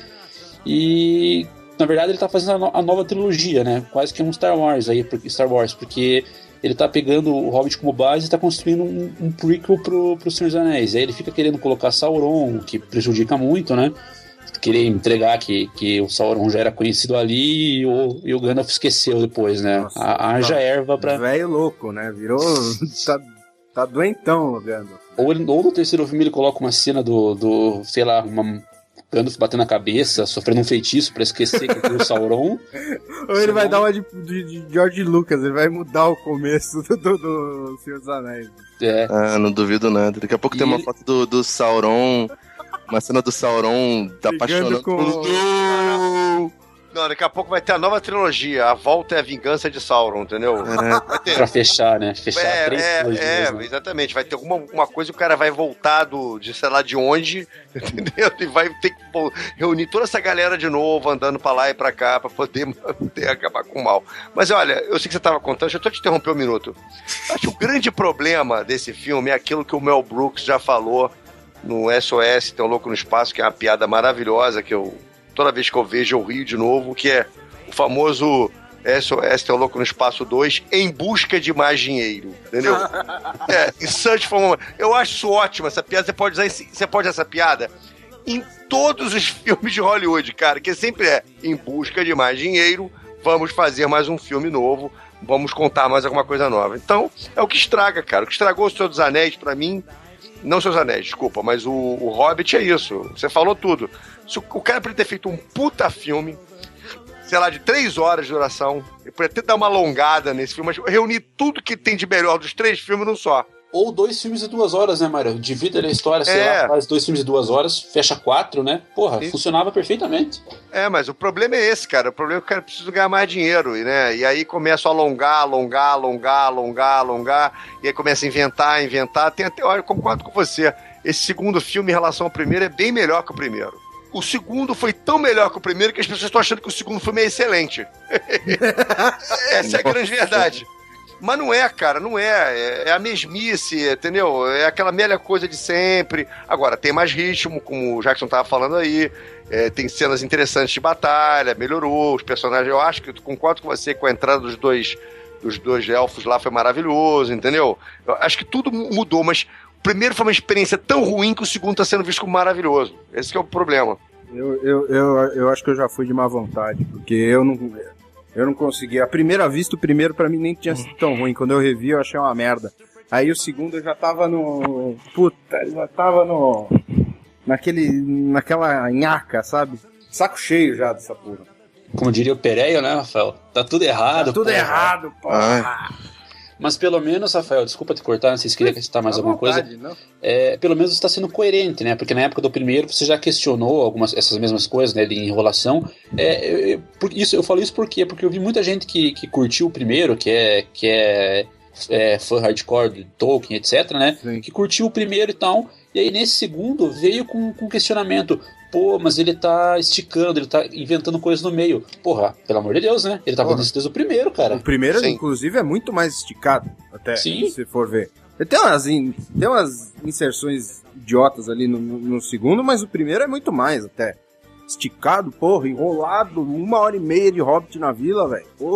e... Na verdade, ele tá fazendo a, no- a nova trilogia, né? Quase que um Star Wars aí, porque, Star Wars, porque ele tá pegando o Hobbit como base e tá construindo um, um prequel pro, pro Senhor dos Anéis. Aí ele fica querendo colocar Sauron, o que prejudica muito, né? Querer entregar que, que o Sauron já era conhecido ali e o, e o Gandalf esqueceu depois, né? Nossa, a, haja tá erva pra... Velho louco, né? Virou... tá, tá doentão o Gandalf. Ou, ele, ou no terceiro filme ele coloca uma cena do, do sei lá, uma... Gandalf batendo a cabeça, sofrendo um feitiço pra esquecer que foi o Sauron. Ou ele vai dar uma de, de, de George Lucas, ele vai mudar o começo do, do, do Senhor dos Anéis. É. Ah, não duvido nada. Daqui a pouco E tem uma ele- foto do, do Sauron, uma cena do Sauron tá Brigando apaixonando com- por um. Não, daqui a pouco vai ter a nova trilogia, A Volta é a Vingança de Sauron, entendeu? Caraca. Vai ter. Pra fechar, né? Fechar É, três é, trilogias, é, né? exatamente. Vai ter alguma uma coisa que o cara vai voltar do, de sei lá de onde, entendeu? E vai ter que pô, reunir toda essa galera de novo, andando pra lá e pra cá, pra poder manter, acabar com o mal. Mas olha, eu sei que você tava contando, deixa eu só te interromper um minuto. Acho que o grande problema desse filme é aquilo que o Mel Brooks já falou no S O S, Tem um Louco no Espaço, que é uma piada maravilhosa, que eu, toda vez que eu vejo, eu rio de novo, que é o famoso S O S, Tem um Louco no Espaço dois, Em Busca de Mais Dinheiro, entendeu? É, em Search for More. Eu acho isso ótimo, essa piada, você pode usar, esse- você pode usar essa piada em todos os filmes de Hollywood, cara, que sempre é em busca de mais dinheiro, vamos fazer mais um filme novo, vamos contar mais alguma coisa nova. Então, é o que estraga, cara. O que estragou o Senhor dos Anéis, pra mim, não Seus Anéis, desculpa, mas o, o Hobbit é isso. Você falou tudo. Se o, o cara poderia ter feito um puta filme, sei lá, de três horas de duração, ele poderia ter dado uma alongada nesse filme, mas reunir tudo que tem de melhor dos três filmes num só. Ou dois filmes de duas horas, né, Mário? Divide ali a história, sei É. lá, faz dois filmes de duas horas, fecha quatro, né? Porra, Sim. funcionava perfeitamente. É, mas o problema é esse, cara. O problema é que o cara precisa ganhar mais dinheiro, e, né? E aí começa a alongar, alongar, alongar, alongar, alongar, e aí começa a inventar, inventar. Tem até, olha, eu concordo com você. Esse segundo filme, em relação ao primeiro, é bem melhor que o primeiro. O segundo foi tão melhor que o primeiro que as pessoas estão achando que o segundo filme é excelente. Essa é a grande verdade. Mas não é, cara, não é. É, é a mesmice, entendeu? É aquela velha coisa de sempre. Agora, tem mais ritmo, como o Jackson tava falando aí. É, tem cenas interessantes de batalha, melhorou. Os personagens, eu acho que eu concordo com você com a entrada dos dois, dos dois elfos lá foi maravilhoso, entendeu? Eu acho que tudo mudou, mas o primeiro foi uma experiência tão ruim que o segundo tá sendo visto como maravilhoso. Esse que é o problema. Eu, eu, eu, eu acho que eu já fui de má vontade, porque eu não, eu não consegui. À primeira vista, o primeiro pra mim nem tinha sido tão ruim. Quando eu revi, eu achei uma merda. Aí o segundo eu já tava no... Puta, eu já tava no... Naquele... Naquela nhaca, sabe? Saco cheio já dessa porra. Como diria o Pereio, né, Rafael? Tá tudo errado. Tá tudo porra. errado, porra. Mas pelo menos, Rafael, desculpa te cortar, não sei se queria acrescentar mais À alguma vontade, coisa. não? É, pelo menos está sendo coerente, né? Porque na época do primeiro você já questionou algumas essas mesmas coisas, né? De enrolação. É, eu, eu- por isso, eu falo isso por quê? Porque eu vi muita gente que, que curtiu o primeiro, que é, que é, é fã hardcore de Tolkien, etc, né? Sim. Que curtiu o primeiro e tal. E aí nesse segundo veio com, com questionamento. Pô, mas ele tá esticando, ele tá inventando coisas no meio. Porra, pelo amor de Deus, né? Ele tá Porra. fazendo isso desde o primeiro, cara. O primeiro, Sim. inclusive, é muito mais esticado, até, Sim. se for ver. Tem umas, in- tem umas inserções idiotas ali no, no- no segundo, mas o primeiro é muito mais, até. Esticado, porra, enrolado, uma hora e meia de Hobbit na vila, velho. Pô,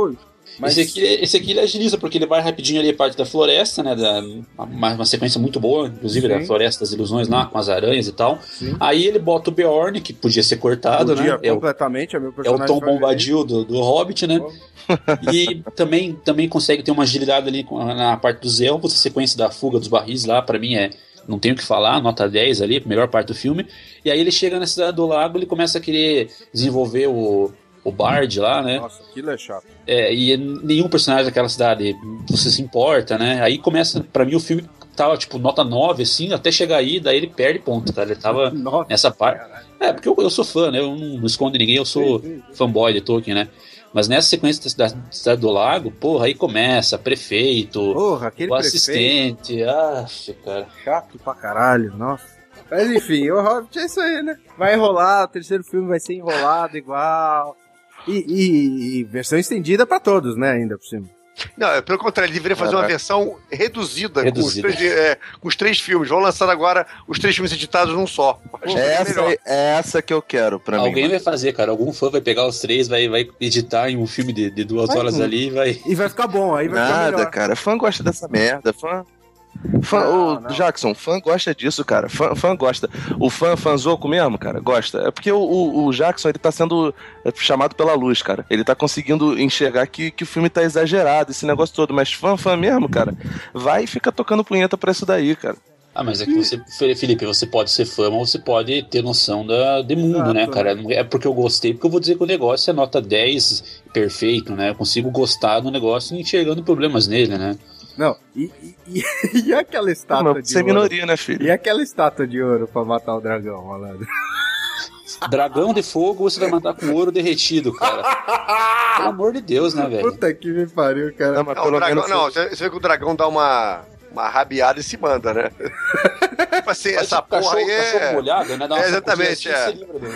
Mas... Esse, aqui, esse aqui ele agiliza, porque ele vai rapidinho ali a parte da floresta, né? Da, uma, uma sequência muito boa, inclusive, Sim. da Floresta das Ilusões lá, com as aranhas e tal. Sim. Aí ele bota o Bjorn, que podia ser cortado, podia, né? completamente, é o, é meu personagem. É o Tom Bombadil do, do Hobbit, né? Oh. E também, também consegue ter uma agilidade ali na parte dos elfos, a sequência da fuga dos barris lá, pra mim é. Não tenho o que falar, nota dez ali, melhor parte do filme. E aí ele chega na Cidade do Lago, ele começa a querer desenvolver o, o Bard lá, né? Nossa, aquilo é chato. É, e nenhum personagem daquela cidade você se importa, né? Aí começa, pra mim o filme tava tipo nota nove, assim, até chegar aí, daí ele perde ponto, tá? Ele tava Nossa, nessa parte. É, porque eu, eu sou fã, né? Eu não, não escondo ninguém, eu sou sim, sim, sim. fanboy de Tolkien, né? Mas nessa sequência da Cidade do Lago, porra, aí começa, prefeito, porra, aquele o assistente, prefeito. Ah, cara. Chato pra caralho, nossa. Mas enfim, o Hobbit é isso aí, né? Vai enrolar, o terceiro filme vai ser enrolado igual. E, e, e versão estendida pra todos, né, ainda por cima. Não, pelo contrário, ele deveria fazer Caraca. uma versão reduzida, reduzida. Com, os três, é, com os três filmes. Vão lançar agora os três filmes editados num só. Essa é, é essa que eu quero pra Alguém mim. Alguém vai fazer, cara. Algum fã vai pegar os três, vai, vai editar em um filme de, de duas vai, horas ali e vai... E vai ficar bom, aí vai Nada, ficar melhor. Nada, cara. Fã gosta dessa merda. Fã... Fã, não, o não. Jackson, fã gosta disso, cara. Fã, fã gosta. O fã, fãzoco mesmo, cara, gosta. É porque o, o, o Jackson, ele tá sendo chamado pela luz, cara. Ele tá conseguindo enxergar que, que o filme tá exagerado, esse negócio todo. Mas fã, fã mesmo, cara, vai e fica tocando punheta pra isso daí, cara. Ah, mas é que você, Felipe, você pode ser fã, mas você pode ter noção da, de mundo, Exato, né, cara? Né? É porque eu gostei, porque eu vou dizer que o negócio é nota dez perfeito, né? Eu consigo gostar do negócio enxergando problemas nele, né? Não, e, e, e aquela estátua não, de você ouro? É minoria, né, filho? E aquela estátua de ouro pra matar o dragão, malandro? Dragão de fogo você vai matar com ouro derretido, cara. Pelo amor de Deus, né, velho? Puta que me pariu, cara. Não, mas não, pelo dragão, menos... não você vê que o dragão dá uma... uma rabiada e se manda, né? Tipo assim, Faz essa tipo porra cachorro, aí é... cachorro molhado, né? Dá uma é exatamente, é.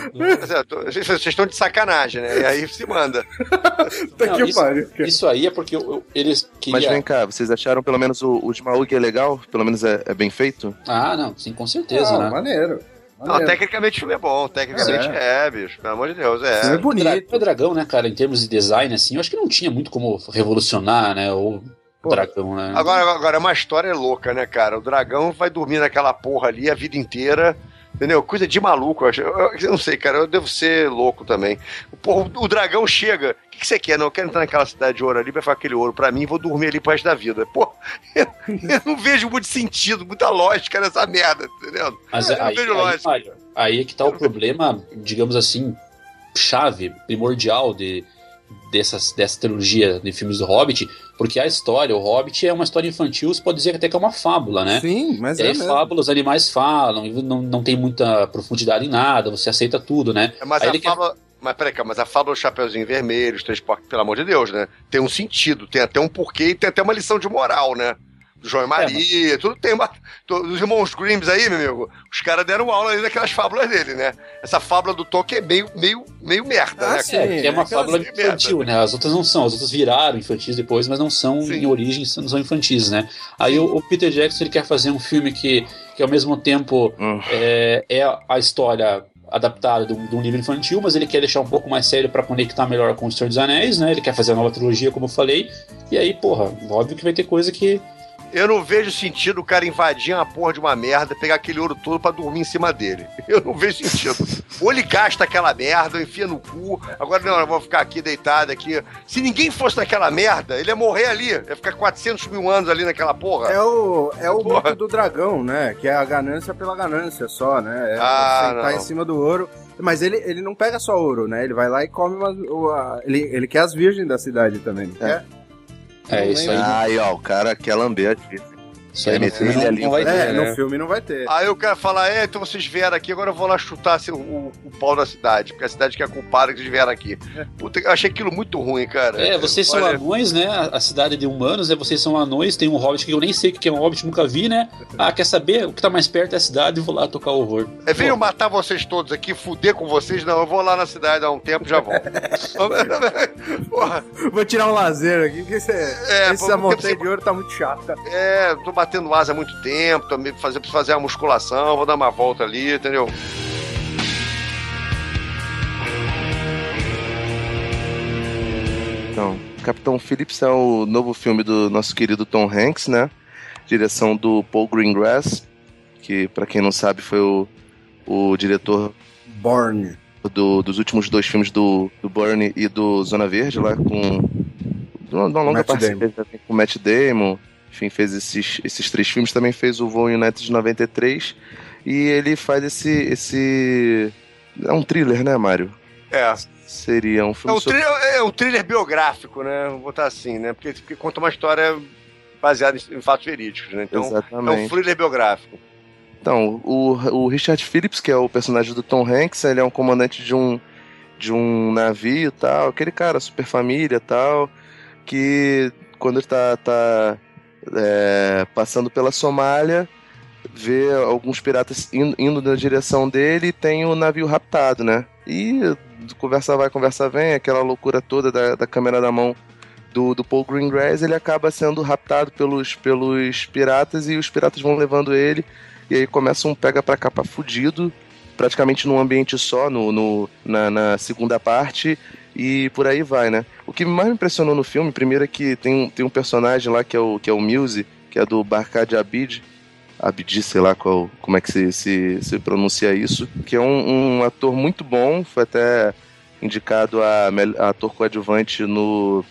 Vocês estão de sacanagem, né? E aí se manda. Não, que isso, pariu, isso aí é porque eu, eu, eles queriam... Mas vem cá, vocês acharam pelo menos o, o Smaug é legal? Pelo menos é, é bem feito? Ah, não, sim, com certeza, ah, né? Maneiro. Não, tecnicamente o filme é bom, tecnicamente é, é bicho, pelo amor de Deus, é. É bonito. O dragão, né, cara, em termos de design, assim, eu acho que não tinha muito como revolucionar, né, ou... Pô, dragão, né? Agora, agora, é uma história louca, né, cara? O dragão vai dormir naquela porra ali a vida inteira, entendeu? Coisa de maluco, eu, acho. eu, eu não sei, cara, eu devo ser louco também. Porra, o, o dragão chega, o que, que você quer? Não, eu quero entrar naquela cidade de ouro ali, vai fazer aquele ouro pra mim e vou dormir ali pro resto da vida. Pô, eu, eu não vejo muito sentido, muita lógica nessa merda, entendeu? Mas eu aí, não vejo aí, lógica. Aí, aí é que tá o problema, digamos assim, chave, primordial de... Dessas, dessa trilogia de filmes do Hobbit, porque a história, o Hobbit é uma história infantil, você pode dizer até que é uma fábula, né? Sim, mas e é aí, mesmo. fábula, os animais falam, não, não tem muita profundidade em nada, você aceita tudo, né? Mas aí a fábula... Quer... Mas peraí, mas a fábula do Chapeuzinho Vermelho, os três porcos, pelo amor de Deus, né? Tem um sentido, tem até um porquê e tem até uma lição de moral, né? Do João e Maria, é, mas... tudo tem uma... Os irmãos Grimms aí, meu amigo, os caras deram aula aí daquelas fábulas dele, né? Essa fábula do Tolkien é meio, meio, meio merda, ah, né? Sim, é, é uma fábula infantil, merda. né? As outras não são, as outras viraram infantis depois, mas não são, sim. Em origem, não são infantis, né? Aí o, o Peter Jackson, ele quer fazer um filme que, que ao mesmo tempo hum. é, é a história... adaptada de um, de um livro infantil, mas ele quer deixar um pouco mais sério pra conectar melhor com o Senhor dos Anéis, né? Ele quer fazer a nova trilogia, como eu falei, e aí, porra, óbvio que vai ter coisa que... Eu não vejo sentido o cara invadir uma porra de uma merda, pegar aquele ouro todo pra dormir em cima dele. Eu não vejo sentido. Ou ele gasta aquela merda, ou enfia no cu. Agora, não, eu vou ficar aqui deitado aqui. Se ninguém fosse naquela merda, ele ia morrer ali. Ia ficar quatrocentos mil anos ali naquela porra. É o, é o mito do dragão, né? Que é a ganância pela ganância só, né? É ah, sentar não. em cima do ouro. Mas ele, ele não pega só ouro, né? Ele vai lá e come umas, o, a, ele, ele quer as virgens da cidade também, não quer? É, isso aí. Aí, ó, o cara quer lamber aqui. Isso aí no filme não, não vai ter, é, né? no filme não vai ter. Aí o cara fala, é, então vocês vieram aqui, agora eu vou lá chutar assim, o, o, o pau da cidade, porque a cidade que é culpada que vocês vieram aqui. Puta, eu achei aquilo muito ruim, cara. É, vocês Olha... são anões, né? A cidade de humanos, né? Vocês são anões, tem um hobbit que eu nem sei o que é um hobbit, nunca vi, né? Ah, quer saber? O que tá mais perto é a cidade, eu vou lá tocar o horror. É, venho matar vocês todos aqui, fuder com vocês, não, eu vou lá na cidade há um tempo e já volto. Porra. Vou tirar um lazer aqui, porque esse, é, essa montanha de ouro tá muito chata. É, tô batendo asa há muito tempo, também fazer, preciso fazer uma musculação, vou dar uma volta ali, entendeu? Então, Capitão Phillips é o novo filme do nosso querido Tom Hanks, né? Direção do Paul Greengrass, que, pra quem não sabe, foi o, o diretor Bourne. Do, dos últimos dois filmes do, do Bourne e do Zona Verde, lá com uma, uma longa parceria com o Matt Damon. Enfim, fez esses, esses três filmes. Também fez o Voo United de noventa e três. E ele faz esse, esse... É um thriller, né, Mário? É. Seria um filme... É um, sobre... thriller, é um thriller biográfico, né? Vou botar assim, né? Porque, porque conta uma história baseada em, em fatos verídicos, né? Então, exatamente. É um thriller biográfico. Então, o, o Richard Phillips, que é o personagem do Tom Hanks, ele é um comandante de um, de um navio e tal, aquele cara super família e tal, que quando ele tá, tá é, passando pela Somália, vê alguns piratas indo, indo na direção dele e tem o navio raptado, né? E conversa vai, conversa vem, aquela loucura toda da, da câmera na mão do, do Paul Greengrass, ele acaba sendo raptado pelos, pelos piratas e os piratas vão levando ele. E aí começa um pega pra capa fudido, praticamente num ambiente só, no, no, na, na segunda parte, e por aí vai, né? O que mais me impressionou no filme, primeiro é que tem, tem um personagem lá que é o, que é o Muse, que é do Barkhad Abid, Abdi, sei lá qual, como é que se, se, se pronuncia isso, que é um, um ator muito bom, foi até indicado a, a ator coadjuvante no,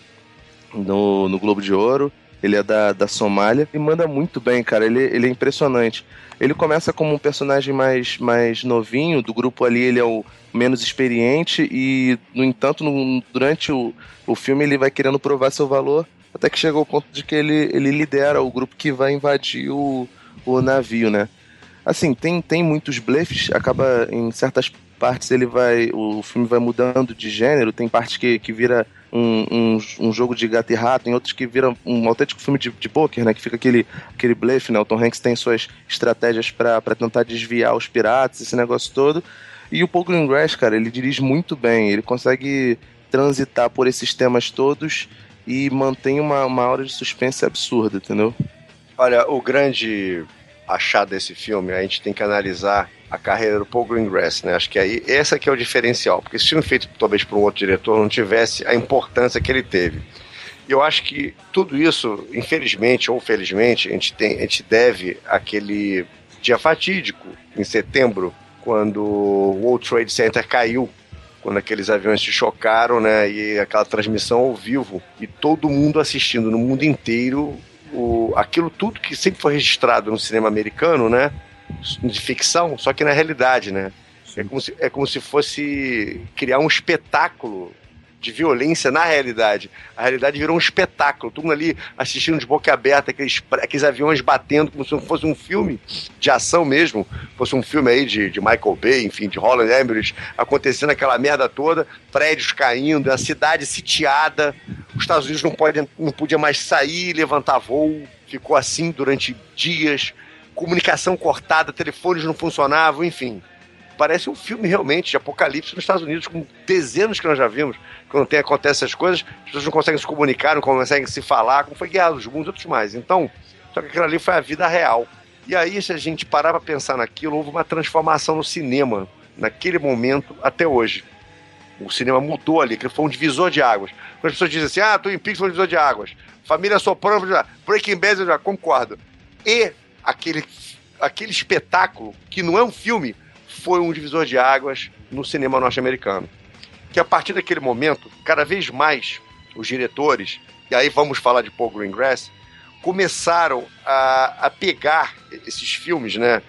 no, no Globo de Ouro. Ele é da, da Somália e manda muito bem, cara. Ele, ele é impressionante. Ele começa como um personagem mais, mais novinho, do grupo ali ele é o menos experiente e, no entanto, no, durante o, o filme ele vai querendo provar seu valor, até que chega ao ponto de que ele, ele lidera o grupo que vai invadir o, o navio, né? Assim, tem, tem muitos blefs, acaba em certas partes ele vai, o filme vai mudando de gênero, tem partes que, que vira um, um, um jogo de gato e rato, tem outros que vira um autêntico filme de, de poker, né, que fica aquele, aquele blefe, né, o Tom Hanks tem suas estratégias pra, pra tentar desviar os piratas, esse negócio todo, e o Paul Greengrass, cara, ele dirige muito bem, ele consegue transitar por esses temas todos e mantém uma, uma aura de suspense absurda, entendeu? Olha, o grande achado desse filme, a gente tem que analisar a carreira do Paul Greengrass, né? Acho que aí, esse aqui é o diferencial, porque se o filme feito talvez por um outro diretor não tivesse a importância que ele teve. E eu acho que tudo isso, infelizmente ou felizmente, a gente, tem, a gente deve àquele dia fatídico, em setembro, quando o World Trade Center caiu, quando aqueles aviões se chocaram, né? E aquela transmissão ao vivo, e todo mundo assistindo no mundo inteiro, o, aquilo tudo que sempre foi registrado no cinema americano, né? De ficção, só que na realidade, né? É como, se, é como se fosse criar um espetáculo de violência na realidade. A realidade virou um espetáculo. Todo mundo ali assistindo de boca aberta, aqueles, aqueles aviões batendo como se fosse um filme de ação mesmo, fosse um filme aí de, de Michael Bay, enfim, de Roland Emmerich, acontecendo aquela merda toda, prédios caindo, a cidade sitiada, os Estados Unidos não, pode, não podia mais sair, levantar voo, ficou assim durante dias, comunicação cortada, telefones não funcionavam, enfim. Parece um filme realmente de apocalipse nos Estados Unidos, com dezenas que nós já vimos. Quando tem, acontece essas coisas, as pessoas não conseguem se comunicar, não conseguem se falar, como foi Guerra dos Mundos e outros mais. Então, só que aquilo ali foi a vida real. E aí, se a gente parar para pensar naquilo, houve uma transformação no cinema, naquele momento até hoje. O cinema mudou ali, aquilo foi um divisor de águas. Quando as pessoas dizem assim, ah, Twin Peaks foi um divisor de águas, Família Soprano, Breaking Bad, eu já concordo. E aquele, aquele espetáculo, que não é um filme, foi um divisor de águas no cinema norte-americano. Que a partir daquele momento, cada vez mais os diretores, e aí vamos falar de Paul Greengrass, começaram a, a pegar esses filmes, né,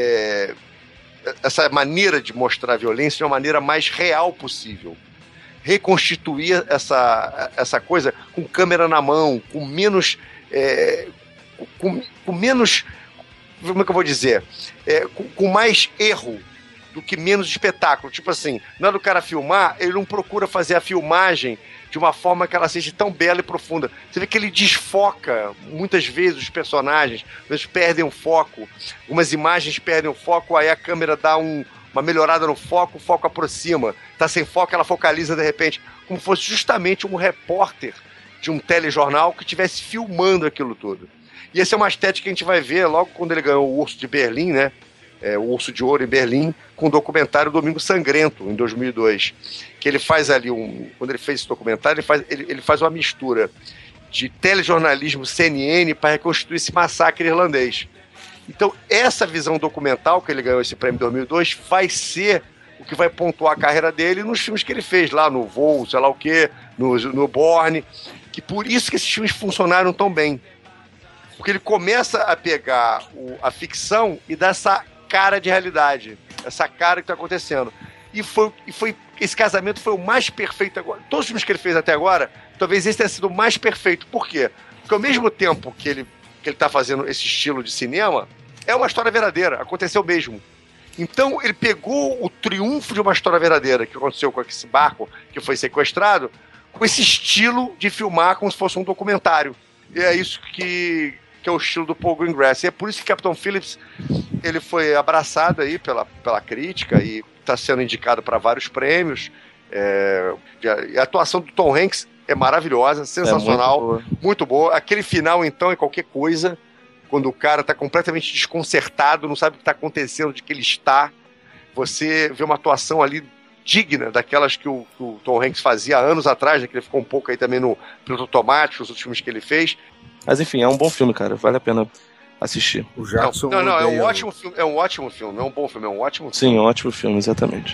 é, essa maneira de mostrar a violência de uma maneira mais real possível. Reconstituir essa, essa coisa com câmera na mão, com menos... É, com, com menos... Como é que eu vou dizer? É, com, com mais erro do que menos espetáculo. Tipo assim, na hora do cara filmar, ele não procura fazer a filmagem de uma forma que ela seja tão bela e profunda. Você vê que ele desfoca muitas vezes os personagens, eles perdem o foco, algumas imagens perdem o foco, aí a câmera dá um, uma melhorada no foco, o foco aproxima, tá sem foco, ela focaliza de repente, como fosse justamente um repórter de um telejornal que estivesse filmando aquilo tudo. E essa é uma estética que a gente vai ver logo quando ele ganhou o Urso de Berlim, né? é, O Urso de Ouro em Berlim, com o documentário Domingo Sangrento, em dois mil e dois. Que ele faz ali um... Quando ele fez esse documentário, ele faz, ele, ele faz uma mistura de telejornalismo C N N para reconstruir esse massacre irlandês. Então, essa visão documental que ele ganhou esse prêmio em dois mil e dois vai ser o que vai pontuar a carreira dele nos filmes que ele fez lá, no Voo, sei lá o quê, no, no Bourne, que por isso que esses filmes funcionaram tão bem. Porque ele começa a pegar o, a ficção e dar essa cara de realidade, essa cara que está acontecendo. E, foi, e foi, esse casamento foi o mais perfeito agora. Todos os filmes que ele fez até agora, talvez esse tenha sido o mais perfeito. Por quê? Porque ao mesmo tempo que ele que ele está fazendo esse estilo de cinema, é uma história verdadeira, aconteceu mesmo. Então ele pegou o triunfo de uma história verdadeira que aconteceu com esse barco que foi sequestrado, com esse estilo de filmar como se fosse um documentário. E é isso que, que é o estilo do Paul Greengrass. E é por isso que Captain Phillips ele foi abraçado aí pela, pela crítica e está sendo indicado para vários prêmios. É, e a atuação do Tom Hanks é maravilhosa, sensacional, é muito boa. muito boa. Aquele final, então, é qualquer coisa. Quando o cara tá completamente desconcertado, não sabe o que tá acontecendo, de que ele está. Você vê uma atuação ali digna daquelas que o, que o Tom Hanks fazia anos atrás, né, que ele ficou um pouco aí também no Piloto Automático, os outros filmes que ele fez. Mas enfim, é um bom filme, cara. Vale a pena assistir. O Jackson não, não, não é um ótimo filme, é um ótimo filme, não é um bom filme, é um ótimo filme. Sim, um ótimo filme, exatamente.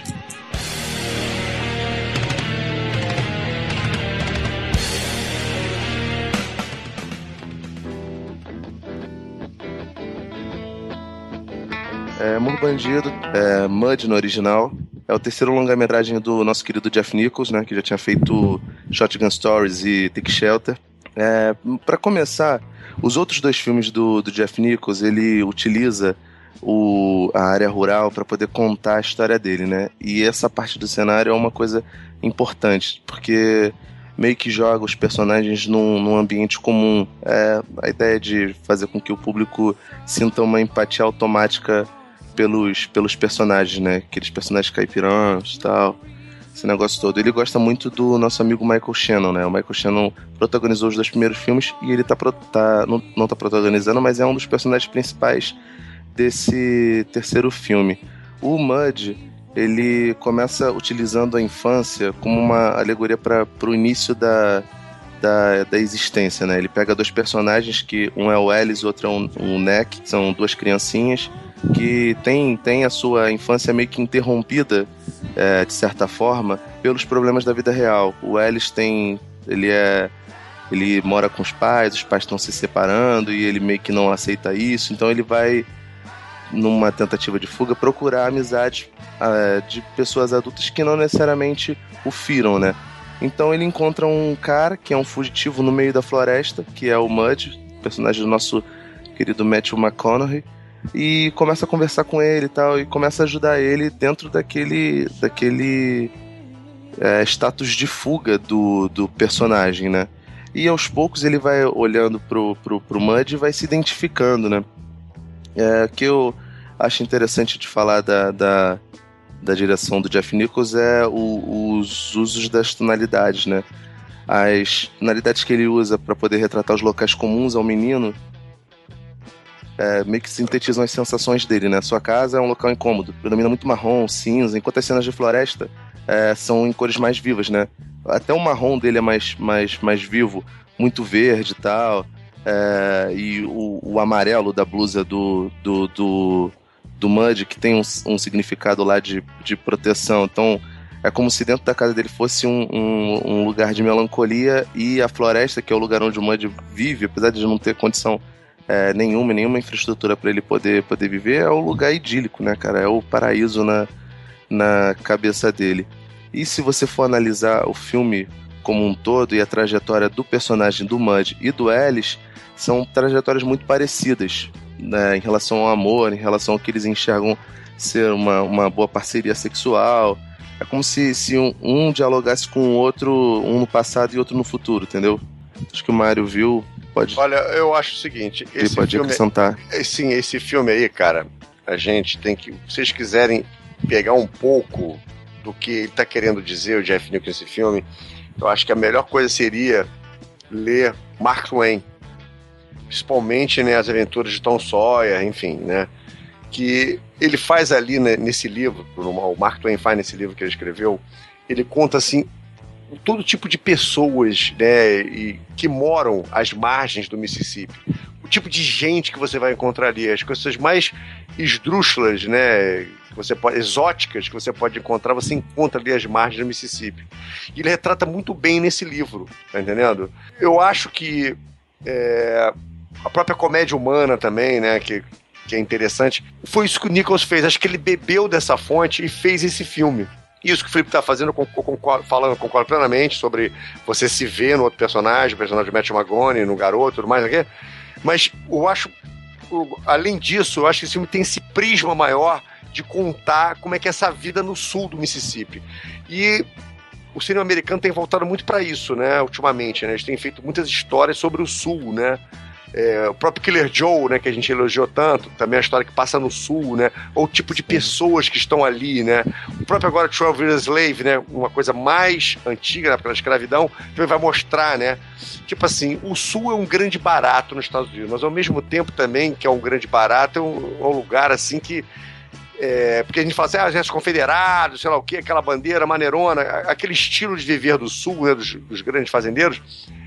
É, Amor Bandido, é, Mud no original, é o terceiro longa-metragem do nosso querido Jeff Nichols, né, que já tinha feito Shotgun Stories e Take Shelter. É, para começar, os outros dois filmes do, do Jeff Nichols, ele utiliza o, a área rural para poder contar a história dele, né, e essa parte do cenário é uma coisa importante, porque meio que joga os personagens num, num ambiente comum. É, a ideia de fazer com que o público sinta uma empatia automática pelos, pelos personagens, né? Aqueles personagens caipirãos e tal, esse negócio todo. Ele gosta muito do nosso amigo Michael Shannon, né? O Michael Shannon protagonizou os dois primeiros filmes e ele tá, tá, não, não tá protagonizando, mas é um dos personagens principais desse terceiro filme. O Mud, ele começa utilizando a infância como uma alegoria para o início da, da, da existência, né? Ele pega dois personagens, que um é o Ellis e o outro é um, um Neck, que são duas criancinhas que tem, tem a sua infância meio que interrompida, é, de certa forma, pelos problemas da vida real. O Ellis tem... Ele é... Ele mora com os pais, os pais estão se separando e ele meio que não aceita isso, então ele vai, numa tentativa de fuga, procurar amizade uh, de pessoas adultas que não necessariamente o firam, né? Então ele encontra um cara que é um fugitivo no meio da floresta, que é o Mud, personagem do nosso querido Matthew McConaughey, e começa a conversar com ele e tal, e começa a ajudar ele dentro daquele, daquele é, status de fuga do, do personagem, né? E aos poucos ele vai olhando pro, pro, pro Mud e vai se identificando, né? É, que eu acho interessante de falar da, da, da direção do Jeff Nichols é o, os usos das tonalidades, né? As tonalidades que ele usa para poder retratar os locais comuns ao menino é, meio que sintetizam as sensações dele, né? Sua casa é um local incômodo, predomina muito marrom, cinza, enquanto as cenas de floresta é, são em cores mais vivas, né? Até o marrom dele é mais, mais, mais vivo, muito verde e tal. É, e o, o amarelo da blusa do, do, do, do Mud, que tem um, um significado lá de, de proteção. Então é como se dentro da casa dele fosse um, um, um lugar de melancolia, e a floresta, que é o lugar onde o Mud vive, apesar de não ter condição é, nenhuma, nenhuma infraestrutura para ele poder, poder viver, é o lugar idílico, né, cara? É o paraíso na, na cabeça dele. E se você for analisar o filme como um todo e a trajetória do personagem do Mud e do Ellis, são trajetórias muito parecidas, né, em relação ao amor, em relação ao que eles enxergam ser uma, uma boa parceria sexual. É como se, se um, um dialogasse com o outro, um no passado e outro no futuro, entendeu? Acho que o Mário viu, pode... Olha, eu acho o seguinte... Ele esse pode filme, acrescentar. Sim, esse filme aí, cara, a gente tem que... Se vocês quiserem pegar um pouco do que ele tá querendo dizer, o Jeff Nichols, nesse filme, eu acho que a melhor coisa seria ler Mark Twain, principalmente, né, As Aventuras de Tom Sawyer, enfim, né, que ele faz ali, né, nesse livro, o Mark Twain faz nesse livro que ele escreveu, ele conta assim todo tipo de pessoas, né, e, que moram às margens do Mississippi, o tipo de gente que você vai encontrar ali, as coisas mais esdrúxulas, né, que você pode, exóticas que você pode encontrar, você encontra ali às margens do Mississippi. E ele retrata muito bem nesse livro, tá entendendo? Eu acho que é, a própria comédia humana também, né, que, que é interessante, foi isso que o Nichols fez. Acho que ele bebeu dessa fonte e fez esse filme. Isso que o Felipe tá fazendo, eu concordo, falando, concordo plenamente sobre você se ver no outro personagem, o personagem do Matthew McConaughey, no garoto, tudo mais aqui. Mas eu acho, além disso, eu acho que esse filme tem esse prisma maior de contar como é que é essa vida no sul do Mississippi. E o cinema americano tem voltado muito para isso, né, ultimamente, né? Eles têm feito muitas histórias sobre o sul, né? É, o próprio Killer Joe, né, que a gente elogiou tanto, também é a história que passa no sul, né? Ou o tipo de pessoas que estão ali, né? O próprio agora twelve Years a Slave, né? Uma coisa mais antiga, né, pela escravidão, também vai mostrar, né? Tipo assim, o sul é um grande barato nos Estados Unidos, mas ao mesmo tempo também que é um grande barato, é um, é um lugar assim que É, porque a gente fala assim, ah, exército confederado, sei lá o que, aquela bandeira maneirona, aquele estilo de viver do sul, né, dos, dos grandes fazendeiros,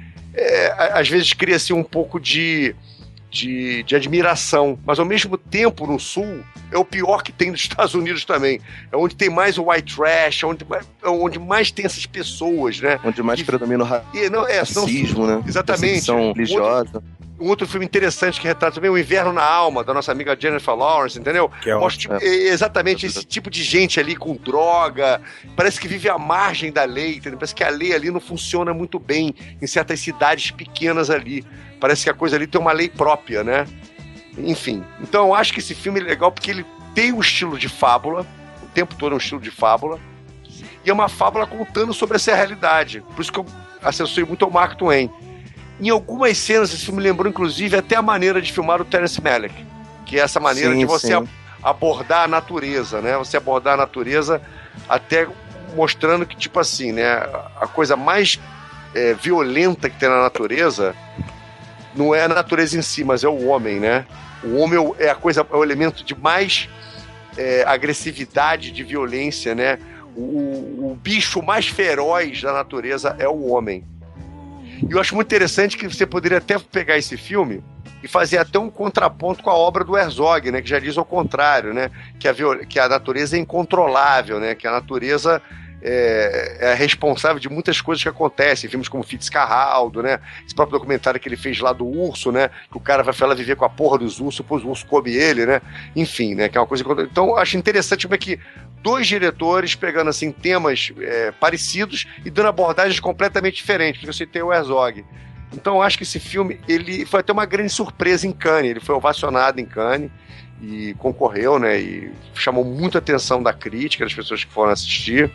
é, às vezes cria-se um pouco de, de, de admiração, mas ao mesmo tempo no sul é o pior que tem nos Estados Unidos também, é onde tem mais o white trash, é onde, é onde mais tem essas pessoas, né? Onde mais que, predomina o ra- e, não, é, racismo, não, né? Exatamente. São religiosa. Um outro filme interessante que retrata também o Inverno na Alma, da nossa amiga Jennifer Lawrence, entendeu? Que é Mostra ótimo. é, exatamente esse tipo de gente ali com droga, parece que vive à margem da lei, entendeu? Parece que a lei ali não funciona muito bem em certas cidades pequenas ali. Parece que a coisa ali tem uma lei própria, né? Enfim, então eu acho que esse filme é legal porque ele tem um estilo de fábula, o tempo todo é um estilo de fábula, e é uma fábula contando sobre essa realidade. Por isso que eu assessoi muito ao Mark Twain. Em algumas cenas, esse filme lembrou, inclusive, até a maneira de filmar o Terence Malick, que é essa maneira Sim, de você sim. a- abordar a natureza, né? Você abordar a natureza até mostrando que, tipo assim, né? A coisa mais é, violenta que tem na natureza não é a natureza em si, mas é o homem, né? O homem é a coisa, é o elemento de mais é, agressividade, de violência, né? O, o, o bicho mais feroz da natureza é o homem. E eu acho muito interessante que você poderia até pegar esse filme e fazer até um contraponto com a obra do Herzog, né, que já diz ao contrário, né, que a, viol... que a natureza é incontrolável, né, que a natureza é, é responsável de muitas coisas que acontecem, filmes como Fitzcarraldo, né, esse próprio documentário que ele fez lá do urso, né, que o cara vai falar viver com a porra dos ursos, depois o urso come ele, né, enfim, né, que é uma coisa... Então, eu acho interessante como é que dois diretores pegando, assim, temas é, parecidos e dando abordagens completamente diferentes, porque eu citei o Herzog. Então, eu acho que esse filme, ele foi até uma grande surpresa em Cannes, ele foi ovacionado em Cannes e concorreu, né, e chamou muita atenção da crítica, das pessoas que foram assistir.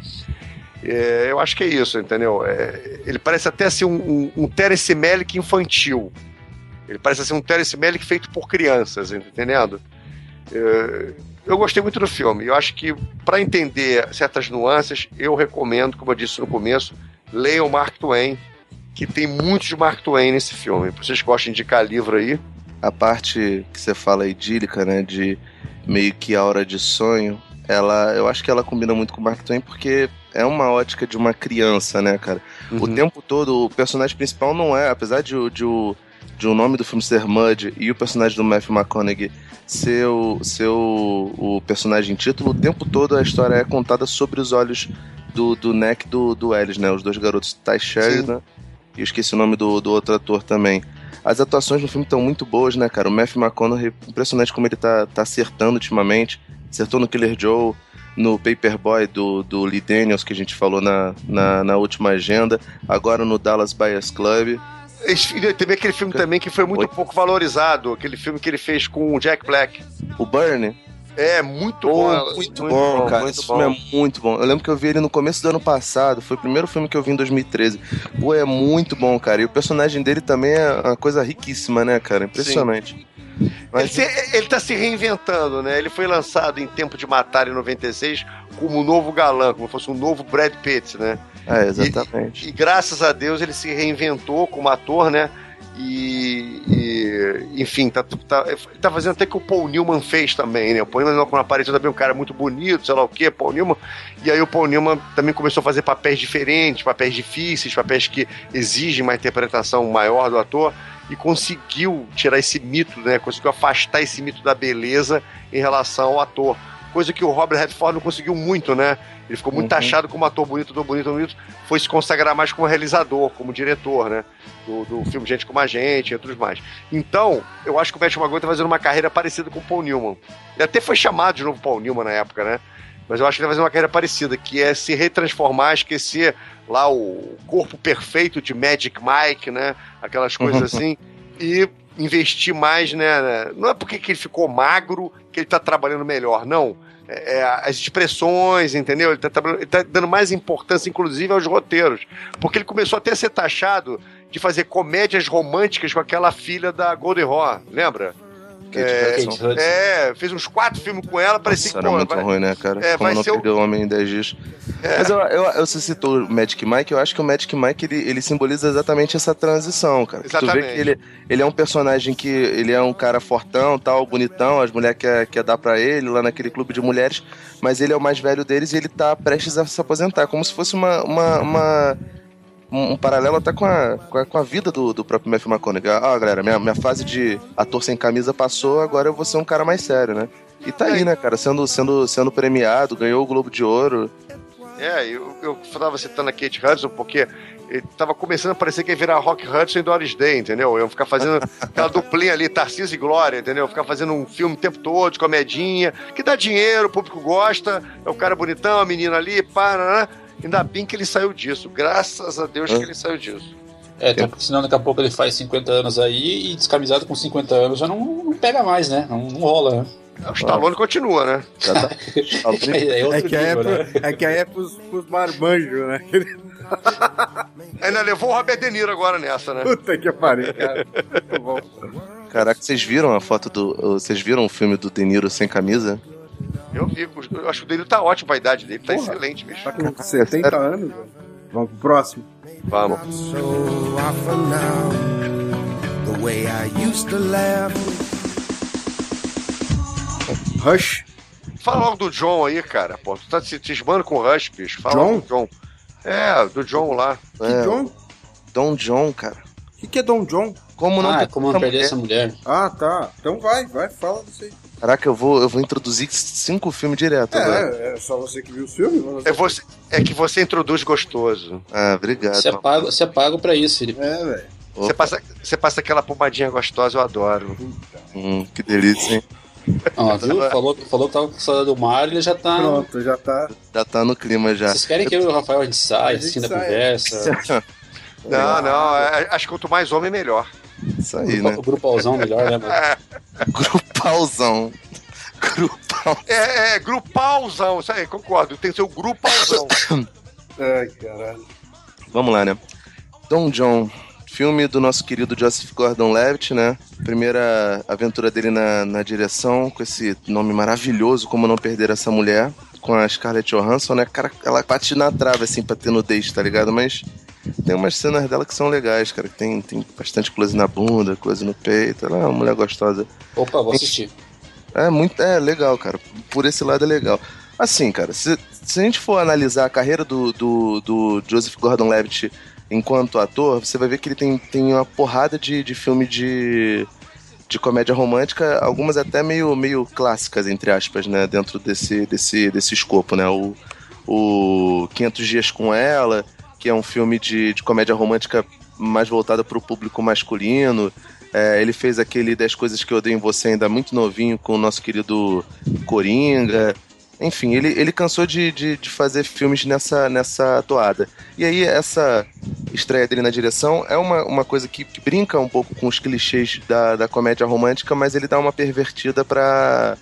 É, eu acho que é isso, entendeu? É, ele parece até ser um, um, um Terence Malick infantil. Ele parece ser um Terence Malick feito por crianças, entendendo? É, eu gostei muito do filme. Eu acho que, para entender certas nuances, eu recomendo, como eu disse no começo, leiam Mark Twain, que tem muito de Mark Twain nesse filme. Pra vocês que gostam de indicar livro aí. A parte que você fala idílica, né, de meio que aura de sonho, ela, eu acho que ela combina muito com o Mark Twain porque é uma ótica de uma criança, né, cara? Uhum. O tempo todo, o personagem principal não é, apesar de, de, de, de o nome do filme ser Mud e o personagem do Matthew McConaughey ser, o, ser o, o personagem título, o tempo todo a história é contada sobre os olhos do, do Neck e do, do Ellis, né? Os dois garotos, Ty Sheridan, e eu esqueci o nome do, do outro ator também. As atuações no filme estão muito boas, né, cara? O Matthew McConaughey, impressionante como ele tá, tá acertando ultimamente. Acertou no Killer Joe, no Paperboy do, do Lee Daniels, que a gente falou na, na, na última agenda. Agora no Dallas Buyers Club. Teve aquele filme também que foi muito Oi? pouco valorizado, aquele filme que ele fez com o Jack Black. O Burn? É, muito bom. Muito, muito bom, bom, cara. Muito Esse bom. filme é muito bom. Eu lembro que eu vi ele no começo do ano passado. Foi o primeiro filme que eu vi em dois mil e treze. Pô, é muito bom, cara. E o personagem dele também é uma coisa riquíssima, né, cara? Impressionante. Mas... Ele, se, ele tá se reinventando, né? Ele foi lançado em Tempo de Matar, em noventa e seis, como um novo galã, como se fosse um novo Brad Pitt, né? É, exatamente. E, e graças a Deus ele se reinventou como ator, né? E, e enfim, tá, tá, tá fazendo até que o Paul Newman fez também, né? O Paul Newman, quando apareceu também, um cara muito bonito, sei lá o que, Paul Newman. E aí o Paul Newman também começou a fazer papéis diferentes, papéis difíceis, papéis que exigem uma interpretação maior do ator, e conseguiu tirar esse mito, né? Conseguiu afastar esse mito da beleza em relação ao ator. Coisa que o Robert Redford não conseguiu muito, né? Ele ficou muito uhum. taxado como ator bonito, ator bonito, bonito. Foi se consagrar mais como realizador, como diretor, né? Do, do filme Gente Como a Gente e outros mais. Então, eu acho que o Matthew McConaughey tá fazendo uma carreira parecida com o Paul Newman. Ele até foi chamado de novo Paul Newman na época, né? Mas eu acho que ele vai fazer uma carreira parecida, que é se retransformar, esquecer lá o corpo perfeito de Magic Mike, né? Aquelas coisas uhum. assim. E investir mais, né? Não é porque que ele ficou magro que ele tá trabalhando melhor, não. É, as expressões, entendeu? Ele tá, ele tá dando mais importância, inclusive, aos roteiros. Porque ele começou até a ser taxado de fazer comédias românticas com aquela filha da Golden Hawn, lembra? Kate Hudson. É, é, fez uns quatro filmes com ela, parecia Nossa, que... era pô, muito vai, ruim, né, cara? É, Como vai não ser perdeu o o homem em dez dias. É. Mas eu, eu, eu, você citou o Magic Mike, eu acho que o Magic Mike, ele, ele simboliza exatamente essa transição, cara. Exatamente. Tu vê que ele, ele é um personagem que, ele é um cara fortão, tal, bonitão, as mulheres querem quer dar pra ele, lá naquele clube de mulheres, mas ele é o mais velho deles e ele tá prestes a se aposentar, como se fosse uma... uma, uma um, um paralelo até com a, com a, com a vida do, do próprio Matthew McConaughey. Ah, galera, minha, minha fase de ator sem camisa passou, agora eu vou ser um cara mais sério, né? E tá aí, né, cara, sendo, sendo, sendo premiado, ganhou o Globo de Ouro. É, eu, eu tava citando a Kate Hudson porque ele tava começando a parecer que ia virar Rock Hudson e Doris Day, entendeu? Eu ficar fazendo aquela duplinha ali, Tarcísio e Glória, entendeu? Ficar fazendo um filme o tempo todo, de comedinha, que dá dinheiro, o público gosta, é o cara bonitão, a menina ali, pá, né? Ainda bem que ele saiu disso, graças a Deus que ele saiu disso. É, então, senão daqui a pouco ele faz cinquenta anos aí e descamisado com cinquenta anos já não, não pega mais, né? Não, não rola, né? O Stallone continua, né? Já tá. é, é, é, que nível, é, pro, né? é que aí é pros, pros marmanjos, né? Ainda levou o Robert De Niro agora nessa, né? Puta que pariu, cara. Muito bom. Caraca, vocês viram a foto do... Vocês viram o filme do De Niro sem camisa? Eu vi, eu acho que o dele tá ótimo pra idade dele, tá Porra, excelente, bicho. Tá com setenta anos, velho. Vamos pro próximo? Vamos. So often now, the way I used to laugh. Rush. Fala logo do John aí, cara. Pô, tu tá se cismando com o Rush, bicho. Fala John? logo do John. É, do John lá. Que É, John? Dom John, cara. O que, que é Dom John? Como não Ah, ter como não perder essa mulher. Ah, tá. Então vai, vai, fala disso aí. Caraca, eu vou, eu vou introduzir cinco filmes direto agora. É, é só você que viu os filmes? Você... É, você, é que você introduz gostoso. Ah, obrigado. Você é pago, você é pago pra isso, Felipe. É, velho. Você passa, você passa aquela pomadinha gostosa, eu adoro. Hum, que delícia, hein? Ó, viu? Falou, falou que tava com saudade do mar, ele já tá. Pronto, já tá. Já tá no clima já. Vocês querem que eu e o Rafael a gente saia, A gente assistindo a sai. conversa? Não, não, é, acho que quanto mais homem, melhor. Isso aí, o, né? o grupalzão melhor, né, mano? Grupalzão. Grupal. É, é, grupalzão, isso aí, concordo. Tem que ser o grupalzão. Ai, caralho. Vamos lá, né? Dom John, filme do nosso querido Joseph Gordon-Levitt, né? Primeira aventura dele na, na direção, com esse nome maravilhoso, Como Não Perder Essa Mulher, com a Scarlett Johansson, né? Cara, ela bate na trave, assim, pra ter nudez, tá ligado? Mas tem umas cenas dela que são legais, cara. Tem, tem bastante close na bunda, close no peito. Ela é uma mulher gostosa. Opa, vou assistir. É muito, é legal, cara. Por esse lado é legal. Assim, cara, se, se a gente for analisar a carreira do, do, do Joseph Gordon-Levitt enquanto ator, você vai ver que ele tem, tem uma porrada de, de filme de, de comédia romântica, algumas até meio, meio clássicas, entre aspas, né, dentro desse, desse, desse escopo, né, o, o quinhentos Dias com Ela, que é um filme de, de comédia romântica mais voltada para o público masculino. É, ele fez aquele dez Coisas que Eu Odeio em Você ainda muito novinho com o nosso querido Coringa. Enfim, ele, ele cansou de, de, de fazer filmes nessa, nessa toada. E aí, essa estreia dele na direção é uma, uma coisa que, que brinca um pouco com os clichês da, da comédia romântica, mas ele dá uma pervertida pra...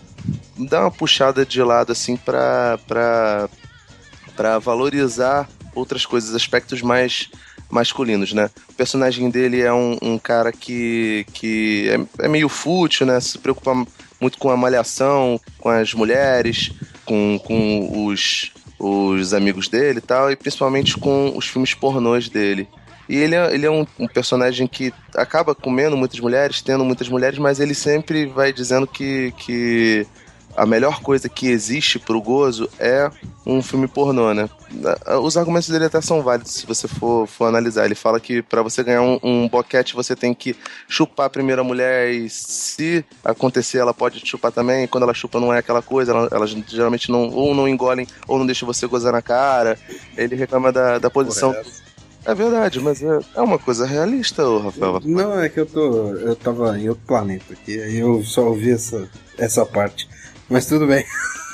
dá uma puxada de lado, assim, pra, pra, pra valorizar outras coisas, aspectos mais masculinos, né? O personagem dele é um, um cara que, que é, é meio fútil, né? Se preocupa muito com a malhação, com as mulheres, com, com os, os amigos dele e tal, e principalmente com os filmes pornôs dele. E ele é, ele é um, um personagem que acaba comendo muitas mulheres, tendo muitas mulheres, mas ele sempre vai dizendo que, que a melhor coisa que existe pro gozo é um filme pornô, né? Os argumentos dele até são válidos se você for, for analisar. Ele fala que pra você ganhar um, um boquete, você tem que chupar primeiro a mulher e se acontecer, ela pode te chupar também. Quando ela chupa não é aquela coisa, ela, elas geralmente não, ou não engolem ou não deixam você gozar na cara. Ele reclama da, da posição... É verdade, mas é, é uma coisa realista, ô Rafael. Não, é que eu tô. Eu tava em outro planeta aqui, aí eu só ouvi essa, essa parte. Mas tudo bem.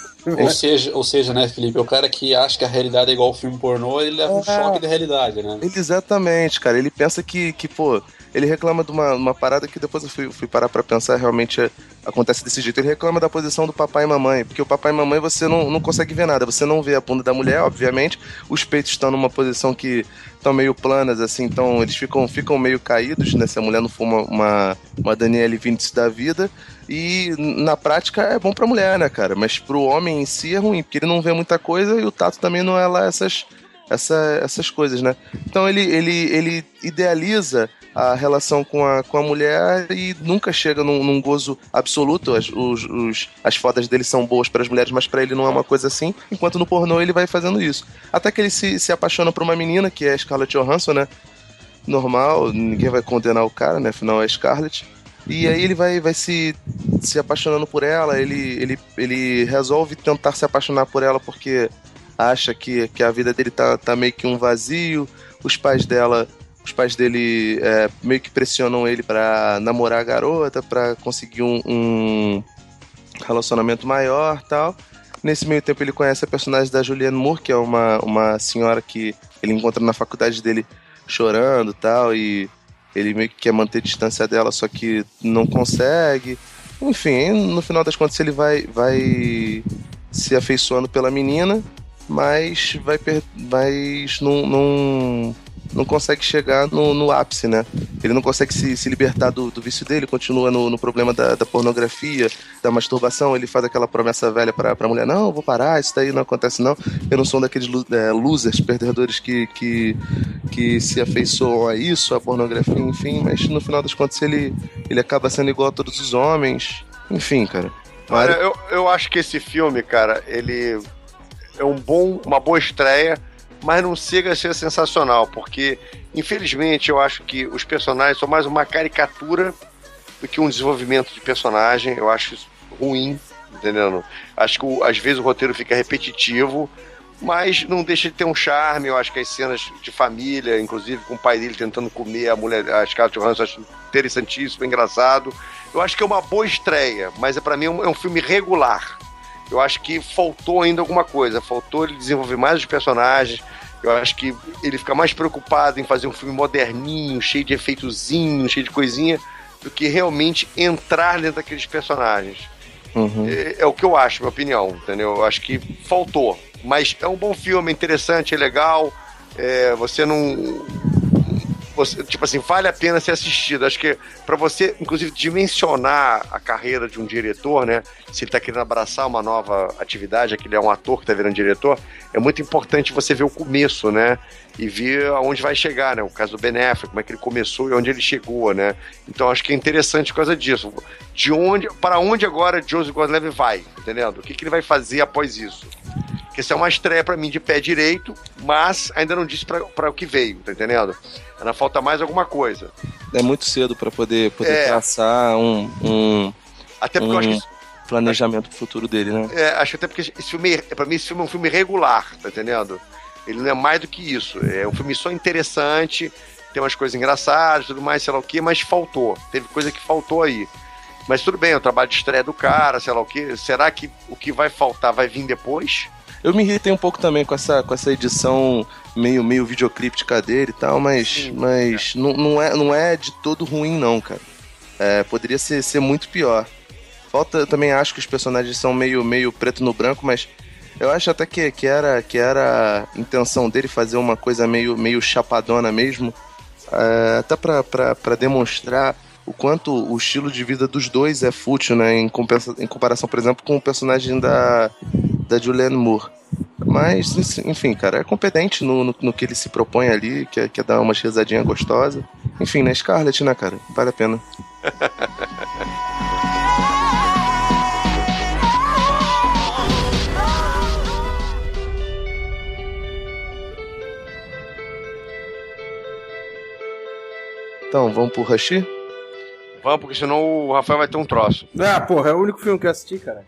Ou seja, ou seja, né, Felipe, o cara que acha que a realidade é igual ao filme pornô, ele leva um é. choque da realidade, né? Ele, exatamente, cara. Ele pensa que, que pô, ele reclama de uma, uma parada que depois eu fui, fui parar pra pensar, realmente é, acontece desse jeito. Ele reclama da posição do papai e mamãe, porque o papai e mamãe você não, não consegue ver nada, você não vê a bunda da mulher, obviamente, os peitos estão numa posição que estão meio planas, assim, então eles ficam, ficam meio caídos, né, se a mulher não for uma, uma, uma Daniele Vinicius da vida, e na prática é bom pra mulher, né, cara, mas pro homem em si é ruim, porque ele não vê muita coisa e o tato também não é lá essas, essa, essas coisas, né. Então ele, ele, ele idealiza a relação com a, com a mulher e nunca chega num, num gozo absoluto. As, os, os, as fodas dele são boas para as mulheres, mas para ele não é uma coisa assim, enquanto no pornô ele vai fazendo isso. Até que ele se, se apaixona por uma menina, que é a Scarlett Johansson, né? Normal, ninguém vai condenar o cara, né? Afinal é Scarlett. E aí ele vai, vai se, se apaixonando por ela, ele, ele, ele resolve tentar se apaixonar por ela porque acha que, que a vida dele tá, tá meio que um vazio. Os pais dela... Os pais dele é, meio que pressionam ele pra namorar a garota, pra conseguir um, um relacionamento maior e tal. Nesse meio tempo ele conhece a personagem da Julianne Moore, que é uma, uma senhora que ele encontra na faculdade dele chorando e tal, e ele meio que quer manter distância dela, só que não consegue. Enfim, no final das contas ele vai, vai se afeiçoando pela menina, mas vai, per- mas não... não não consegue chegar no, no ápice, né? Ele não consegue se, se libertar do, do vício dele, continua no, no problema da, da pornografia, da masturbação. Ele faz aquela promessa velha pra, pra mulher: não, eu vou parar, isso daí não acontece não. Eu não sou daqueles é, losers, perdedores que, que, que se afeiçoam a isso, a pornografia, enfim. Mas no final das contas ele, ele acaba sendo igual a todos os homens. Enfim, cara. Olha, eu, eu acho que esse filme, cara, ele é um bom, uma boa estreia, mas não chega a ser sensacional, porque, infelizmente, eu acho que os personagens são mais uma caricatura do que um desenvolvimento de personagem. Eu acho isso ruim, entendendo? Acho que, às vezes, o roteiro fica repetitivo, mas não deixa de ter um charme. Eu acho que as cenas de família, inclusive com o pai dele tentando comer a mulher, a Scarlett Johansson, eu acho interessantíssimo, engraçado. Eu acho que é uma boa estreia, mas é, para mim é um, é um filme regular. Eu acho que faltou ainda alguma coisa, faltou ele desenvolver mais os personagens. Eu acho que ele fica mais preocupado em fazer um filme moderninho, cheio de efeitozinho, cheio de coisinha, do que realmente entrar dentro daqueles personagens. Uhum. É, é o que eu acho, minha opinião, entendeu? Eu acho que faltou. Mas é um bom filme, é interessante, é legal. É, você não... Você, tipo assim, vale a pena ser assistido. Acho que pra você, inclusive, dimensionar a carreira de um diretor, né? Se ele tá querendo abraçar uma nova atividade, que ele é um ator que tá virando diretor, é muito importante você ver o começo, né? E ver aonde vai chegar, né? O caso do Ben Affleck, como é que ele começou e onde ele chegou, né? Então acho que é interessante por causa disso. De onde, para onde agora Joseph Gordon-Levitt vai, entendendo? O que, que ele vai fazer após isso? Porque isso é uma estreia pra mim de pé direito, mas ainda não disse pra, pra o que veio, tá entendendo? Ainda falta mais alguma coisa. É muito cedo pra poder, poder É. traçar um, um, Até porque um eu acho que isso, planejamento pro futuro dele, né? é, acho até porque esse filme, pra mim, esse filme é um filme regular, tá entendendo? Ele não é mais do que isso. É um filme só interessante, tem umas coisas engraçadas, tudo mais, sei lá o que, mas faltou. Teve coisa que faltou aí. Mas tudo bem, é o trabalho de estreia do cara, sei lá o que. Será que o que vai faltar vai vir depois? Eu me irritei um pouco também com essa, com essa edição meio, meio videoclíptica dele e tal, mas, Sim, mas não, não, é, não é de todo ruim, não, cara. É, poderia ser, ser muito pior. Falta, eu também acho que os personagens são meio, meio preto no branco, mas eu acho até que, que, era, que era a intenção dele fazer uma coisa meio, meio chapadona mesmo, é, até pra, pra, pra demonstrar o quanto o estilo de vida dos dois é fútil, né, em, compensa, em comparação, por exemplo, com o personagem da, da Julianne Moore. Mas, enfim, cara, é competente no, no, no que ele se propõe ali, quer, quer dar uma risadinha gostosa. Enfim, né? Scarlett, né, cara? Vale a pena. Então, vamos pro Rush? Vamos, porque senão o Rafael vai ter um troço. Ah, porra, é o único filme que eu assisti, cara.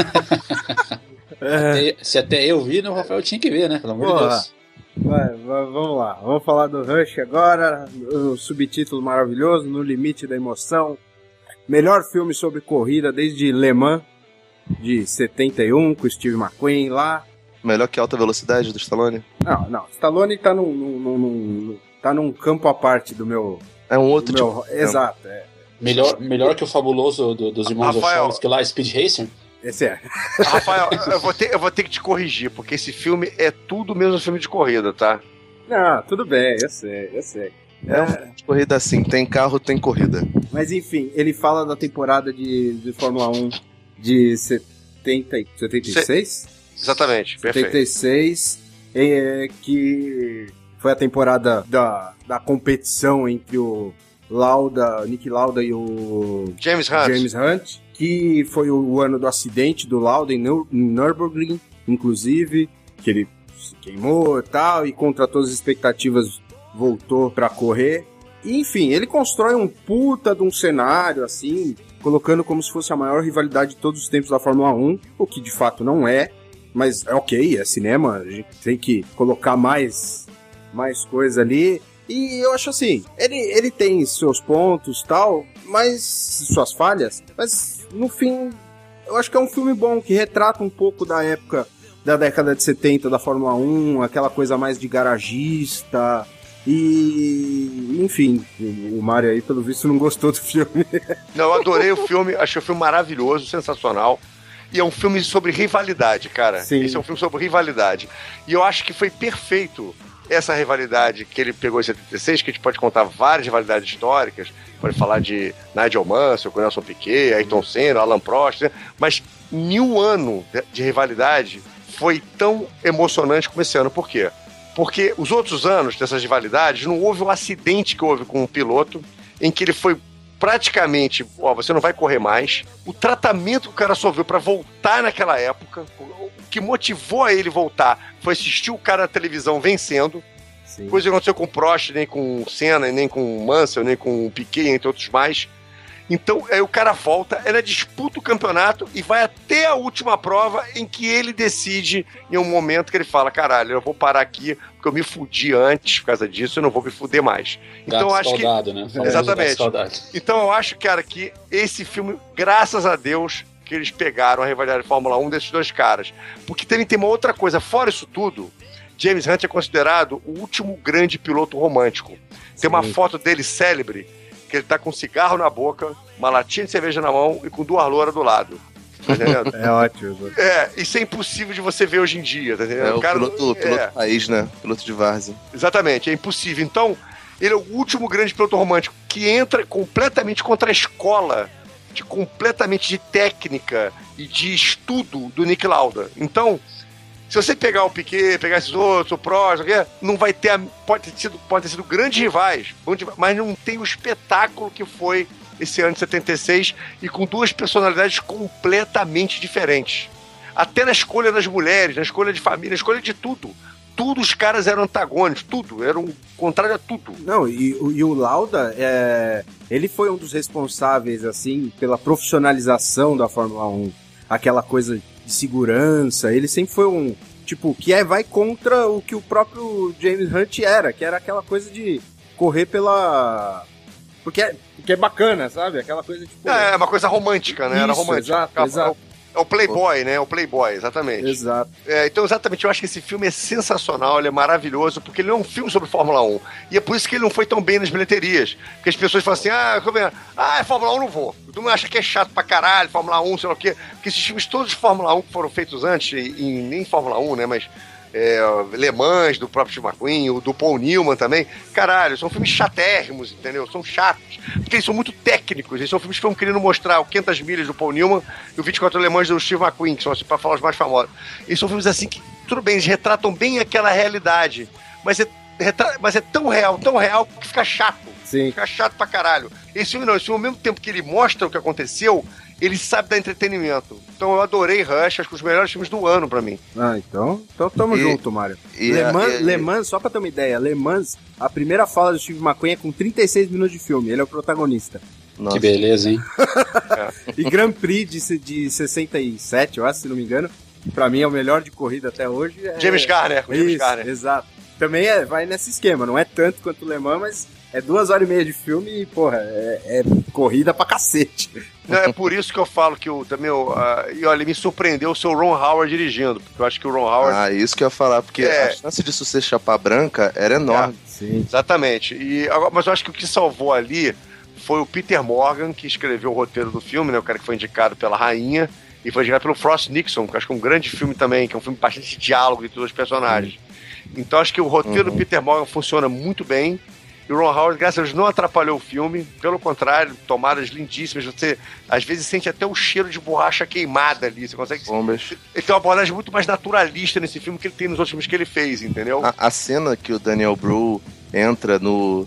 É. Até, se até eu vi, né, o Rafael tinha que ver, né? Pelo amor Porra. de Deus. Vai, vai, vamos lá, vamos falar do Rush agora. O subtítulo maravilhoso, No Limite da Emoção. Melhor filme sobre corrida desde Le Mans, de setenta e um, com o Steve McQueen lá. Melhor que Alta Velocidade do Stallone? Não, não, Stallone tá num, num, num, tá num campo à parte do meu... É um outro do meu, tipo. Exato, é. Melhor, melhor que o fabuloso do, dos irmãos Rafael. Wachowski lá, Speed Racer? Esse é. Rafael, eu vou, ter, eu vou ter que te corrigir, porque esse filme é tudo menos filme de corrida, tá? Não, tudo bem, eu sei, eu sei. É uma corrida assim, tem carro, tem corrida. Mas enfim, ele fala da temporada de, de Fórmula um de setenta, setenta e seis? Exatamente, perfeito. setenta e seis, é, que foi a temporada da, da competição entre o Lauda, Nick Lauda e o James Hunt. James Hunt, que foi o ano do acidente do Lauda em Nür- em Nürburgring, inclusive, que ele se queimou e tal, e contra todas as expectativas voltou pra correr. E, enfim, ele constrói um puta de um cenário, assim, colocando como se fosse a maior rivalidade de todos os tempos da Fórmula um, o que de fato não é, mas é ok, é cinema, a gente tem que colocar mais, mais coisa ali. E eu acho assim, ele, ele tem seus pontos tal, mas suas falhas, mas no fim, eu acho que é um filme bom, que retrata um pouco da época da década de setenta da Fórmula um, aquela coisa mais de garagista. E, enfim, o Mário aí, pelo visto, não gostou do filme. Não, eu adorei o filme, achei o filme maravilhoso, sensacional. E é um filme sobre rivalidade, cara. Sim. Esse é um filme sobre rivalidade. E eu acho que foi perfeito essa rivalidade que ele pegou em setenta e seis, que a gente pode contar várias rivalidades históricas, pode falar de Nigel Mansell com Nelson Piquet, Ayrton Senna, Alain Prost, né? Mas nenhum ano de rivalidade foi tão emocionante como esse ano. Por quê? Porque os outros anos dessas rivalidades não houve um acidente que houve com um piloto em que ele foi praticamente, ó, você não vai correr mais. O tratamento que o cara sofreu para voltar naquela época, o que motivou a ele voltar foi assistir o cara na televisão vencendo. Sim. Coisa que não aconteceu com o Prost, nem com o Senna, nem com o Mansell, nem com o Piquet, entre outros mais. Então, aí o cara volta, ela disputa o campeonato e vai até a última prova em que ele decide, em um momento que ele fala, caralho, eu vou parar aqui porque eu me fudi antes por causa disso, eu não vou me fuder mais. Então, eu acho saudade, que... né? Exatamente. Então, eu acho, cara, que esse filme, graças a Deus, que eles pegaram a rivalidade de Fórmula um desses dois caras. Porque também tem uma outra coisa, fora isso tudo, James Hunt é considerado o último grande piloto romântico. Tem uma foto dele célebre, que ele tá com um cigarro na boca, uma latinha de cerveja na mão e com duas louras do lado. Tá entendendo? É ótimo. É, isso é impossível de você ver hoje em dia, tá entendendo? É o cara, piloto, piloto é. raiz, né? Piloto de várzea. Exatamente, é impossível. Então, ele é o último grande piloto romântico que entra completamente contra a escola, de completamente de técnica e de estudo do Nick Lauda. Então, se você pegar o Piquet, pegar esses outros, o Prost, não vai ter. A, pode, ter sido, pode ter sido grandes rivais, mas não tem o espetáculo que foi esse ano de setenta e seis e com duas personalidades completamente diferentes. Até na escolha das mulheres, na escolha de família, na escolha de tudo. Tudo os caras eram antagônicos, tudo, eram contrário a tudo. Não, e, e o Lauda, é, ele foi um dos responsáveis, assim, pela profissionalização da Fórmula um. Aquela coisa de segurança, ele sempre foi um, tipo, que é, vai contra o que o próprio James Hunt era, que era aquela coisa de correr pela... Porque é, porque é bacana, sabe? Aquela coisa, tipo... É, é uma coisa romântica, né? Isso, era romântica. Exato, é, exato. É o Playboy, né? É o Playboy, exatamente. Exato. É, então, exatamente, eu acho que esse filme é sensacional, ele é maravilhoso, porque ele não é um filme sobre Fórmula um. E é por isso que ele não foi tão bem nas bilheterias. Porque as pessoas falam assim, ah, ah Fórmula um não vou. Tu não acha que é chato pra caralho, Fórmula um, sei lá o quê. Porque esses filmes todos de Fórmula um que foram feitos antes, e, e nem Fórmula um, né, mas... É, Le Mans, do próprio Steve McQueen, o do Paul Newman também. Caralho, são filmes chatérrimos, entendeu? São chatos. Porque eles são muito técnicos. Eles são filmes que estão querendo mostrar o quinhentas milhas do Paul Newman e o vinte e quatro Le Mans do Steve McQueen, que são, assim, pra falar os mais famosos. Eles são filmes assim que tudo bem, eles retratam bem aquela realidade, mas é, retra... mas é tão real, tão real, que fica chato. Sim. Fica chato pra caralho. Esse filme não, esse filme, ao mesmo tempo que ele mostra o que aconteceu, ele sabe dar entretenimento. Então eu adorei Rush, acho que os melhores filmes do ano pra mim. Ah, então, então tamo e, junto, Mário. Le Mans, e, Le Mans, só pra ter uma ideia, Le Mans, a primeira fala do Steve McQueen é com trinta e seis minutos de filme, ele é o protagonista. Nossa. Que beleza, hein? É. E Grand Prix de, de sessenta e sete, eu acho, se não me engano, que pra mim é o melhor de corrida até hoje. É... James Garner, com James Isso, Garner. Exato. Também é, vai nesse esquema, não é tanto quanto o Le Mans, mas é duas horas e meia de filme e, porra, é, é corrida pra cacete. Não, é por isso que eu falo que eu também, eu, uh, e olha, me surpreendeu o seu Ron Howard dirigindo, porque eu acho que o Ron Howard... Ah, isso que eu ia falar, porque é... a chance disso ser chapa branca era enorme. É, sim. Exatamente. E, mas eu acho que o que salvou ali foi o Peter Morgan, que escreveu o roteiro do filme, né, o cara que foi indicado pela rainha, e foi indicado pelo Frost Nixon, que eu acho que é um grande filme também, que é um filme bastante de diálogo entre os personagens. Uhum. Então acho que o roteiro uhum. do Peter Morgan funciona muito bem. E o Ron Howard, graças a Deus, não atrapalhou o filme. Pelo contrário, tomadas lindíssimas. Você, às vezes, sente até o cheiro de borracha queimada ali. Você consegue... Bombas. Ele tem uma abordagem muito mais naturalista nesse filme que ele tem nos outros filmes que ele fez, entendeu? A, a cena que o Daniel Bru entra no,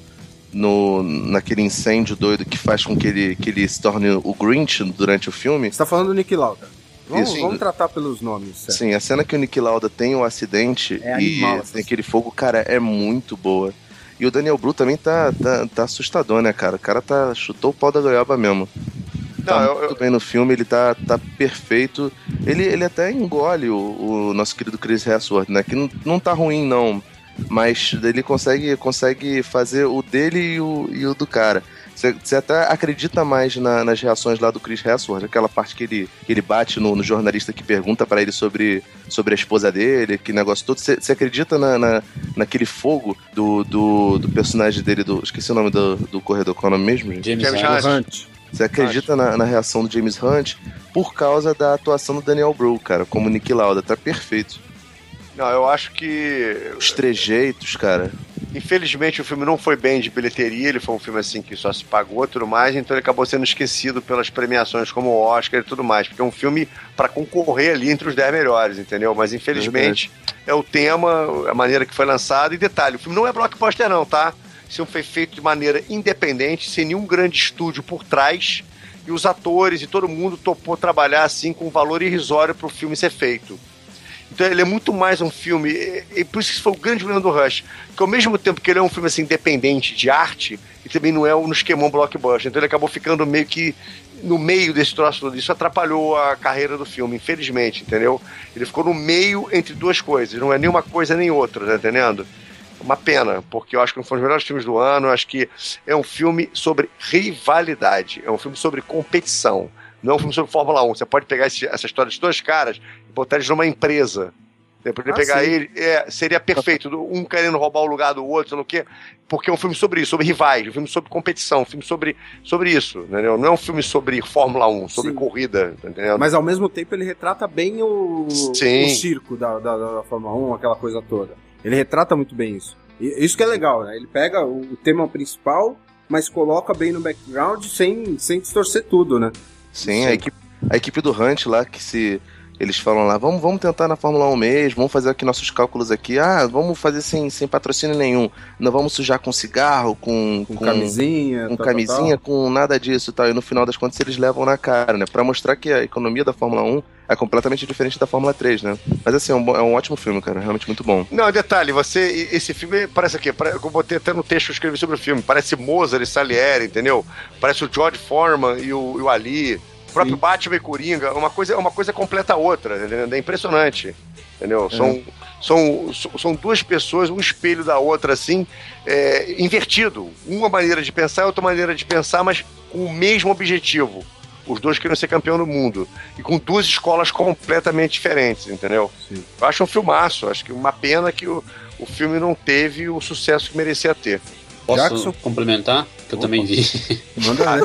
no, naquele incêndio doido que faz com que ele, que ele se torne o Grinch durante o filme... Você tá falando do Nick Lauda. Vamos, Isso, vamos tratar pelos nomes, certo? Sim, a cena que o Nick Lauda tem o acidente é e animal, tem aquele fogo, cara, é muito boa. E o Daniel Bru também tá, tá, tá assustador, né, cara? O cara tá, chutou o pau da goiaba mesmo. Tá não, muito eu, eu... bem no filme, ele tá, tá perfeito. Ele, ele até engole o, o nosso querido Chris Hemsworth, né? Que não, não tá ruim, não. Mas ele consegue, consegue fazer o dele e o, e o do cara. Você até acredita mais na, nas reações lá do Chris Hemsworth, aquela parte que ele, que ele bate no, no jornalista que pergunta pra ele sobre, sobre a esposa dele, que negócio todo. Você acredita na, na, naquele fogo do, do, do personagem dele, do, esqueci o nome do, do corredor, qual é o nome mesmo, gente? James, James Hunt. Você acredita na, na reação do James Hunt por causa da atuação do Daniel Bru, cara, como Nick Lauda, tá perfeito. Não, eu acho que... Os trejeitos, cara... Infelizmente o filme não foi bem de bilheteria, ele foi um filme assim que só se pagou e tudo mais, então ele acabou sendo esquecido pelas premiações como o Oscar e tudo mais, porque é um filme para concorrer ali entre os dez melhores, entendeu? Mas infelizmente é, é o tema, a maneira que foi lançado, e detalhe, o filme não é blockbuster não, tá? Esse filme foi feito de maneira independente, sem nenhum grande estúdio por trás, e os atores e todo mundo topou trabalhar assim com um valor irrisório para o filme ser feito. Então ele é muito mais um filme, e, e por isso que foi o grande problema do Rush, que ao mesmo tempo que ele é um filme assim, independente de arte, ele também não é um esquemão blockbuster, então ele acabou ficando meio que no meio desse troço todo. Isso atrapalhou a carreira do filme, infelizmente, entendeu? Ele ficou no meio entre duas coisas, não é nem uma coisa nem outra, tá entendendo? Uma pena, porque eu acho que não foi um dos melhores filmes do ano, eu acho que é um filme sobre rivalidade, é um filme sobre competição. Não é um filme sobre Fórmula um. Você pode pegar esse, essa história dos dois caras e botar eles numa empresa. Você poderia ah, pegar sim. ele, é, seria perfeito. Um querendo roubar o lugar do outro, sei lá o quê. Porque é um filme sobre isso, sobre rivais, um filme sobre competição, um filme sobre, sobre isso. Entendeu? Não é um filme sobre Fórmula um, sobre sim. corrida. Entendeu? Mas ao mesmo tempo ele retrata bem o, o circo da, da, da Fórmula um, aquela coisa toda. Ele retrata muito bem isso. E isso que é legal, né? Ele pega o, o tema principal, mas coloca bem no background sem, sem distorcer tudo, né? Sim, a equipe, a equipe do Hunt lá, que se eles falam lá, vamos, vamos tentar na Fórmula um mesmo, vamos fazer aqui nossos cálculos aqui, ah, vamos fazer sem, sem patrocínio nenhum, não vamos sujar com cigarro, com, com, com camisinha, com, tal, camisinha tal. com nada disso e tal, e no final das contas eles levam na cara, né, pra mostrar que a economia da Fórmula um é completamente diferente da Fórmula três, né, mas assim, é um, é um ótimo filme, cara, realmente muito bom. Não, detalhe, você, esse filme parece aqui, eu botei até no texto que eu escrevi sobre o filme, parece Mozart e Salieri, entendeu, parece o George Foreman e o, e o Ali. O próprio Sim. Batman e Coringa, uma coisa, uma coisa completa a outra, entendeu? É impressionante, entendeu? É. São, são, são duas pessoas, um espelho da outra, assim, é, invertido. Uma maneira de pensar e outra maneira de pensar, mas com o mesmo objetivo. Os dois queriam ser campeão do mundo. E com duas escolas completamente diferentes, entendeu? Sim. Eu acho um filmaço, acho que uma pena que o, o filme não teve o sucesso que merecia ter. Posso Jackson? complementar? Que eu Opa. também vi. Manda ah,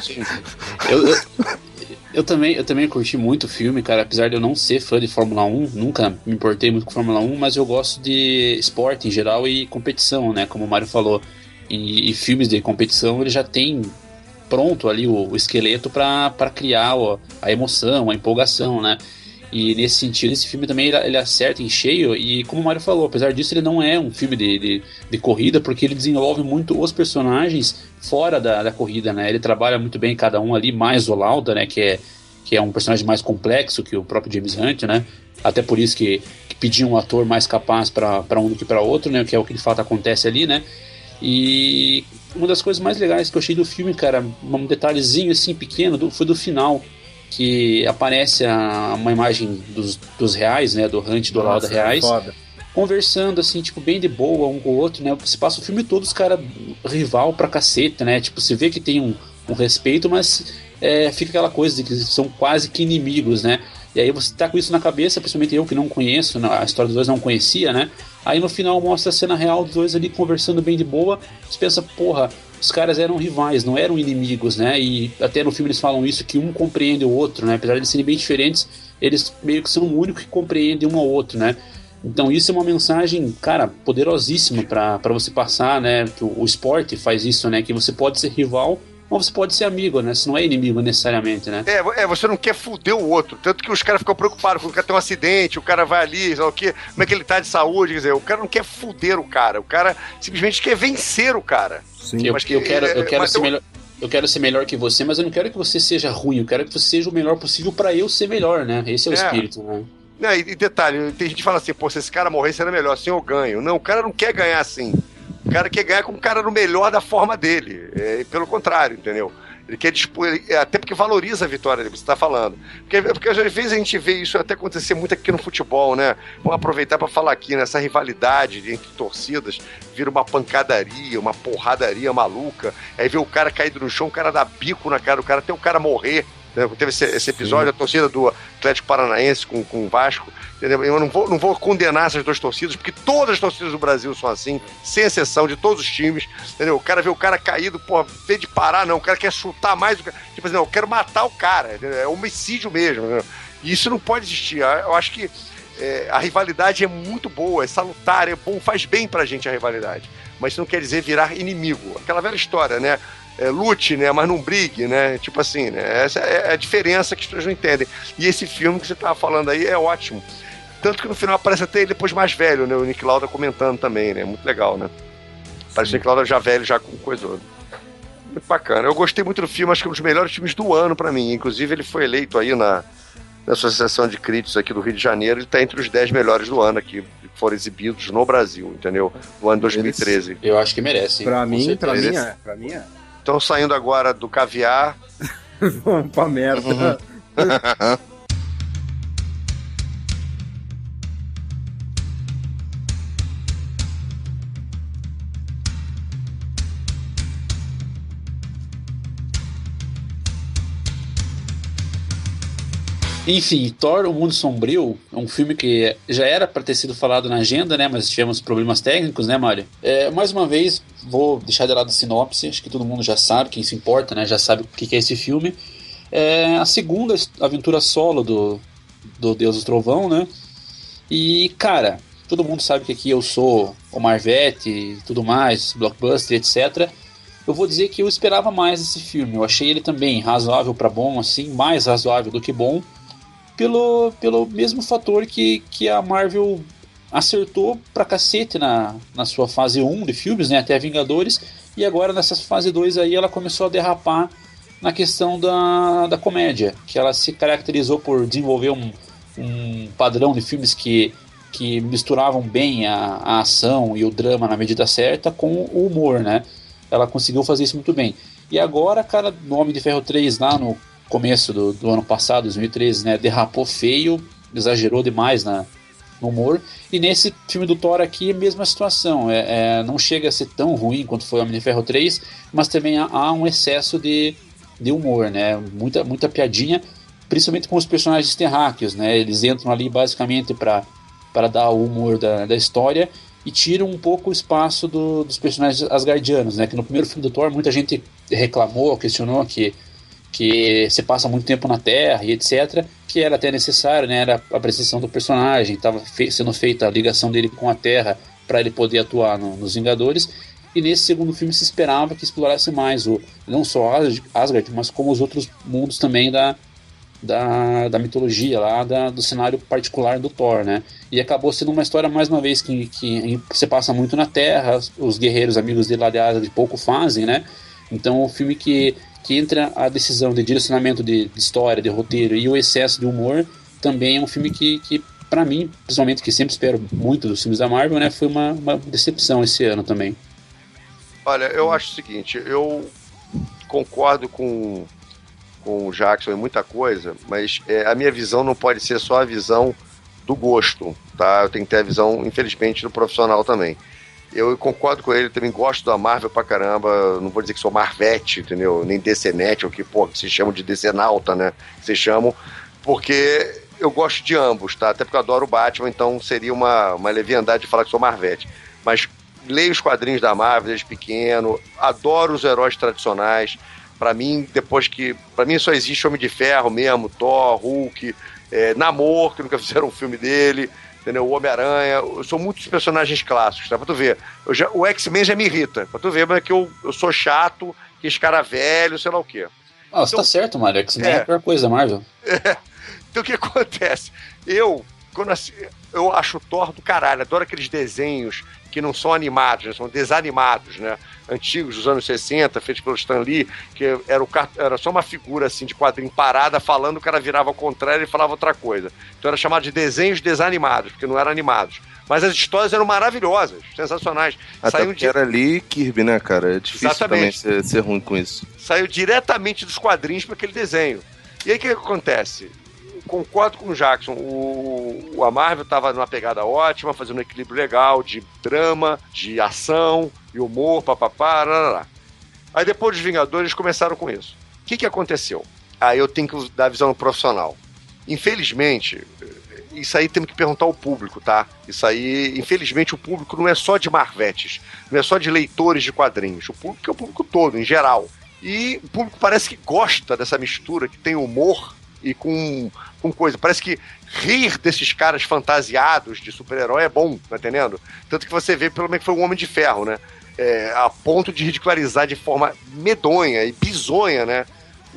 eu, eu, eu, também, eu também curti muito o filme, cara. Apesar de eu não ser fã de Fórmula um, nunca me importei muito com Fórmula um, mas eu gosto de esporte em geral e competição, né? Como o Mário falou. E, e filmes de competição, ele já tem pronto ali o, o esqueleto para criar ó, a emoção, a empolgação, né? E nesse sentido, esse filme também ele, ele acerta em cheio. E como o Mário falou, apesar disso, ele não é um filme de, de, de corrida, porque ele desenvolve muito os personagens fora da, da corrida, né? Ele trabalha muito bem cada um ali, mais o Lauda, né? Que é, que é um personagem mais complexo que o próprio James Hunt, né? Até por isso que, que pediam um ator mais capaz para um do que para outro, né? Que é o que de fato acontece ali, né? E uma das coisas mais legais que eu achei do filme, cara, um detalhezinho assim pequeno, do, foi do final, que aparece a, uma imagem dos, dos reais, né, do Hunt e do Lauda reais, foda. Conversando assim, tipo, bem de boa um com o outro, né, se passa o filme todo os caras rival pra caceta, né, tipo, você vê que tem um, um respeito, mas é, fica aquela coisa de que são quase que inimigos, né, e aí você tá com isso na cabeça, principalmente eu que não conheço, a história dos dois não conhecia, né, aí no final mostra a cena real dos dois ali conversando bem de boa, você pensa, porra, os caras eram rivais, não eram inimigos, né? E até no filme eles falam isso, que um compreende o outro, né? Apesar de eles serem bem diferentes, eles meio que são o único que compreende um ao outro, né? Então isso é uma mensagem, cara, poderosíssima para você passar, né? Que o, o esporte faz isso, né? Que você pode ser rival, ou você pode ser amigo, né? Você não é inimigo necessariamente, né? É, é, você não quer fuder o outro. Tanto que os caras ficam preocupados quando o cara tem um acidente, o cara vai ali, sabe o quê? Como é que ele tá de saúde? Quer dizer, o cara não quer fuder o cara. O cara simplesmente quer vencer o cara. Sim. Eu, que, eu quero, eu quero ser eu... melhor. Eu quero ser melhor que você, mas eu não quero que você seja ruim. Eu quero que você seja o melhor possível para eu ser melhor, né? Esse é o é. espírito, né? Não, e, e detalhe, tem gente que fala assim, pô, se esse cara morrer, será melhor, assim eu ganho. Não, o cara não quer ganhar assim. O cara quer ganhar como o cara no melhor da forma dele. É, pelo contrário, entendeu? Ele quer dispor, ele, até porque valoriza a vitória dele, você está falando. Porque, porque às vezes a gente vê isso até acontecer muito aqui no futebol, né? Vamos aproveitar para falar aqui, nessa rivalidade entre torcidas, vira uma pancadaria, uma porradaria maluca. Aí vê o cara caído no chão, o cara dá bico na cara do cara, até o cara morrer. Teve esse, esse episódio, Sim. a torcida do Atlético Paranaense com, com o Vasco, entendeu? Eu não vou, não vou condenar essas duas torcidas, porque todas as torcidas do Brasil são assim, sem exceção, de todos os times, entendeu? O cara vê o cara caído, pô, vê de parar, não, o cara quer chutar mais, tipo assim, não, eu quero matar o cara, entendeu? É homicídio mesmo, entendeu? E isso não pode existir. Eu acho que é, a rivalidade é muito boa, é salutar, é bom, faz bem pra gente a rivalidade, mas isso não quer dizer virar inimigo. Aquela velha história, né? É, lute, né, mas não brigue, né, tipo assim, né, essa é a diferença que as pessoas não entendem. E esse filme que você tava falando aí é ótimo, tanto que no final aparece até ele depois mais velho, né, o Nick Lauda comentando também, né, muito legal, né, parece o Nick Lauda já velho, já com coisa, muito bacana. Eu gostei muito do filme, acho que é um dos melhores filmes do ano pra mim, inclusive ele foi eleito aí na, na Associação de Críticos aqui do Rio de Janeiro, ele tá entre os dez melhores do ano aqui, que foram exibidos no Brasil, entendeu, no ano dois mil e treze. Eu acho que merece, hein? Pra mim, pra mim é, pra mim é. Estão saindo agora do caviar. Vamos pra merda. Uhum. Enfim, Thor, O Mundo Sombrio é um filme que já era para ter sido falado na agenda, né? Mas tivemos problemas técnicos, né, Mário? É, mais uma vez, vou deixar de lado a sinopse, acho que todo mundo já sabe, quem se importa, né? Já sabe o que é esse filme. É a segunda aventura solo do, do Deus do Trovão, né? E, cara, todo mundo sabe que aqui eu sou o Marvete e tudo mais, blockbuster, etcétera. Eu vou dizer que eu esperava mais desse filme. Eu achei ele também razoável para bom, assim, mais razoável do que bom. Pelo, pelo mesmo fator que, que a Marvel acertou pra cacete na, na sua fase um de filmes, né, até Vingadores, e agora nessa fase dois aí ela começou a derrapar na questão da, da comédia, que ela se caracterizou por desenvolver um, um padrão de filmes que, que misturavam bem a, a ação e o drama na medida certa com o humor, né? Ela conseguiu fazer isso muito bem. E agora, cara, no Homem de Ferro três lá no começo do, do ano passado, dois mil e treze, né, derrapou feio, exagerou demais na, no humor, e nesse filme do Thor aqui é a mesma situação, é, é, não chega a ser tão ruim quanto foi o Homem de Ferro três, mas também há, há um excesso de, de humor, né, muita, muita piadinha, principalmente com os personagens terráqueos, né, eles entram ali basicamente para para dar o humor da, da história e tiram um pouco o espaço do, dos personagens asgardianos, né, que no primeiro filme do Thor muita gente reclamou, questionou que que se passa muito tempo na Terra e etcétera, que era até necessário, né? Era a apreciação do personagem, estava fe- sendo feita a ligação dele com a Terra para ele poder atuar no, nos Vingadores, e nesse segundo filme se esperava que explorasse mais o, não só Asgard, mas como os outros mundos também da, da, da mitologia lá, da, do cenário particular do Thor, né? E acabou sendo uma história, mais uma vez, que, que você passa muito na Terra, os guerreiros amigos dele lá de Asgard pouco fazem, né? Então o filme que, que entra a decisão de direcionamento de, de história, de roteiro e o excesso de humor, também é um filme que, que para mim, principalmente, que sempre espero muito dos filmes da Marvel, né? Foi uma, uma decepção esse ano também. Olha, eu acho o seguinte, eu concordo com, com o Jackson em muita coisa, mas é, a minha visão não pode ser só a visão do gosto, tá? Eu tenho que ter a visão, infelizmente, do profissional também. Eu concordo com ele, também gosto da Marvel pra caramba, não vou dizer que sou Marvete, entendeu? Nem DCNet, ou que, pô, que se chamam de DCnauta, né? Que se chamam, porque eu gosto de ambos, tá? Até porque eu adoro o Batman, então seria uma, uma leviandade falar que sou Marvete. Mas leio os quadrinhos da Marvel desde pequeno, adoro os heróis tradicionais. Pra mim, depois que... Pra mim só existe Homem de Ferro mesmo, Thor, Hulk, é, Namor, que nunca fizeram um filme dele, entendeu? O Homem-Aranha. Eu sou muitos personagens clássicos, tá? Pra tu ver. Eu já, o X-Men já me irrita. Pra tu ver, mas é que eu, eu sou chato, que esse cara velho, sei lá o quê. Ah, você então, tá certo, Mário. X-Men é, é a pior coisa da Marvel. É. Então o que acontece? Eu, quando assim, eu acho o Thor do caralho, adoro aqueles desenhos que não são animados, né? São desanimados, né? Antigos, dos anos sessenta, feitos pelo Stan Lee, que era, o, era só uma figura assim de quadrinho parada falando, o cara virava ao contrário e falava outra coisa. Então era chamado de desenhos desanimados, porque não eram animados. Mas as histórias eram maravilhosas, sensacionais. Até Saiu porque de... era ali Kirby, né, cara? É difícil Exatamente. também ser, ser ruim com isso. Saiu diretamente dos quadrinhos para aquele desenho. E aí o que acontece? Concordo com o Jackson, o, o, a Marvel estava numa pegada ótima, fazendo um equilíbrio legal de drama, de ação e humor, papapá, lá. Aí depois dos Vingadores começaram com isso. O que, que aconteceu? Aí eu tenho que dar a visão profissional. Infelizmente, isso aí temos que perguntar ao público, tá? Isso aí, infelizmente, o público não é só de Marvetes, não é só de leitores de quadrinhos, o público é o público todo, em geral. E o público parece que gosta dessa mistura, que tem humor e com, com coisa. Parece que rir desses caras fantasiados de super-herói é bom, tá entendendo? Tanto que você vê pelo menos que foi um Homem de Ferro, né? É, a ponto de ridicularizar de forma medonha e bizonha, né?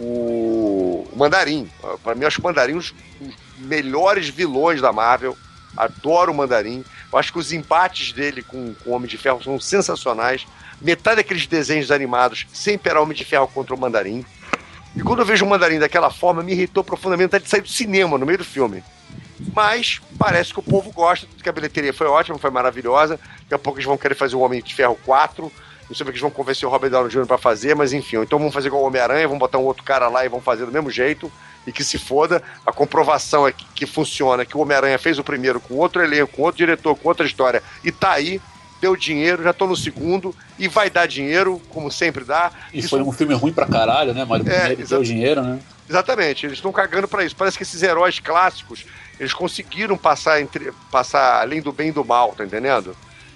O, o Mandarim. Pra mim, eu acho o Mandarim os, os melhores vilões da Marvel. Adoro o Mandarim. Eu acho que os embates dele com, com o Homem de Ferro são sensacionais. Metade daqueles desenhos animados sempre era Homem de Ferro contra o Mandarim. E quando eu vejo o Mandarim daquela forma, me irritou profundamente até de sair do cinema no meio do filme. Mas parece que o povo gosta, que a bilheteria foi ótima, foi maravilhosa. Daqui a pouco eles vão querer fazer o Homem de Ferro quatro. Não sei se eles vão convencer o Robert Downey Júnior pra fazer, mas enfim. Então vamos fazer igual o Homem-Aranha, vamos botar um outro cara lá e vão fazer do mesmo jeito. E que se foda. A comprovação é que, que funciona, que o Homem-Aranha fez o primeiro com outro elenco, com outro diretor, com outra história. E tá aí. Deu dinheiro, já tô no segundo, e vai dar dinheiro, como sempre dá. E isso... foi um filme ruim pra caralho, né, Mário? É, exa... deu dinheiro, né? Exatamente, eles estão cagando pra isso. Parece que esses heróis clássicos, eles conseguiram passar, entre... passar além do bem e do mal, tá entendendo?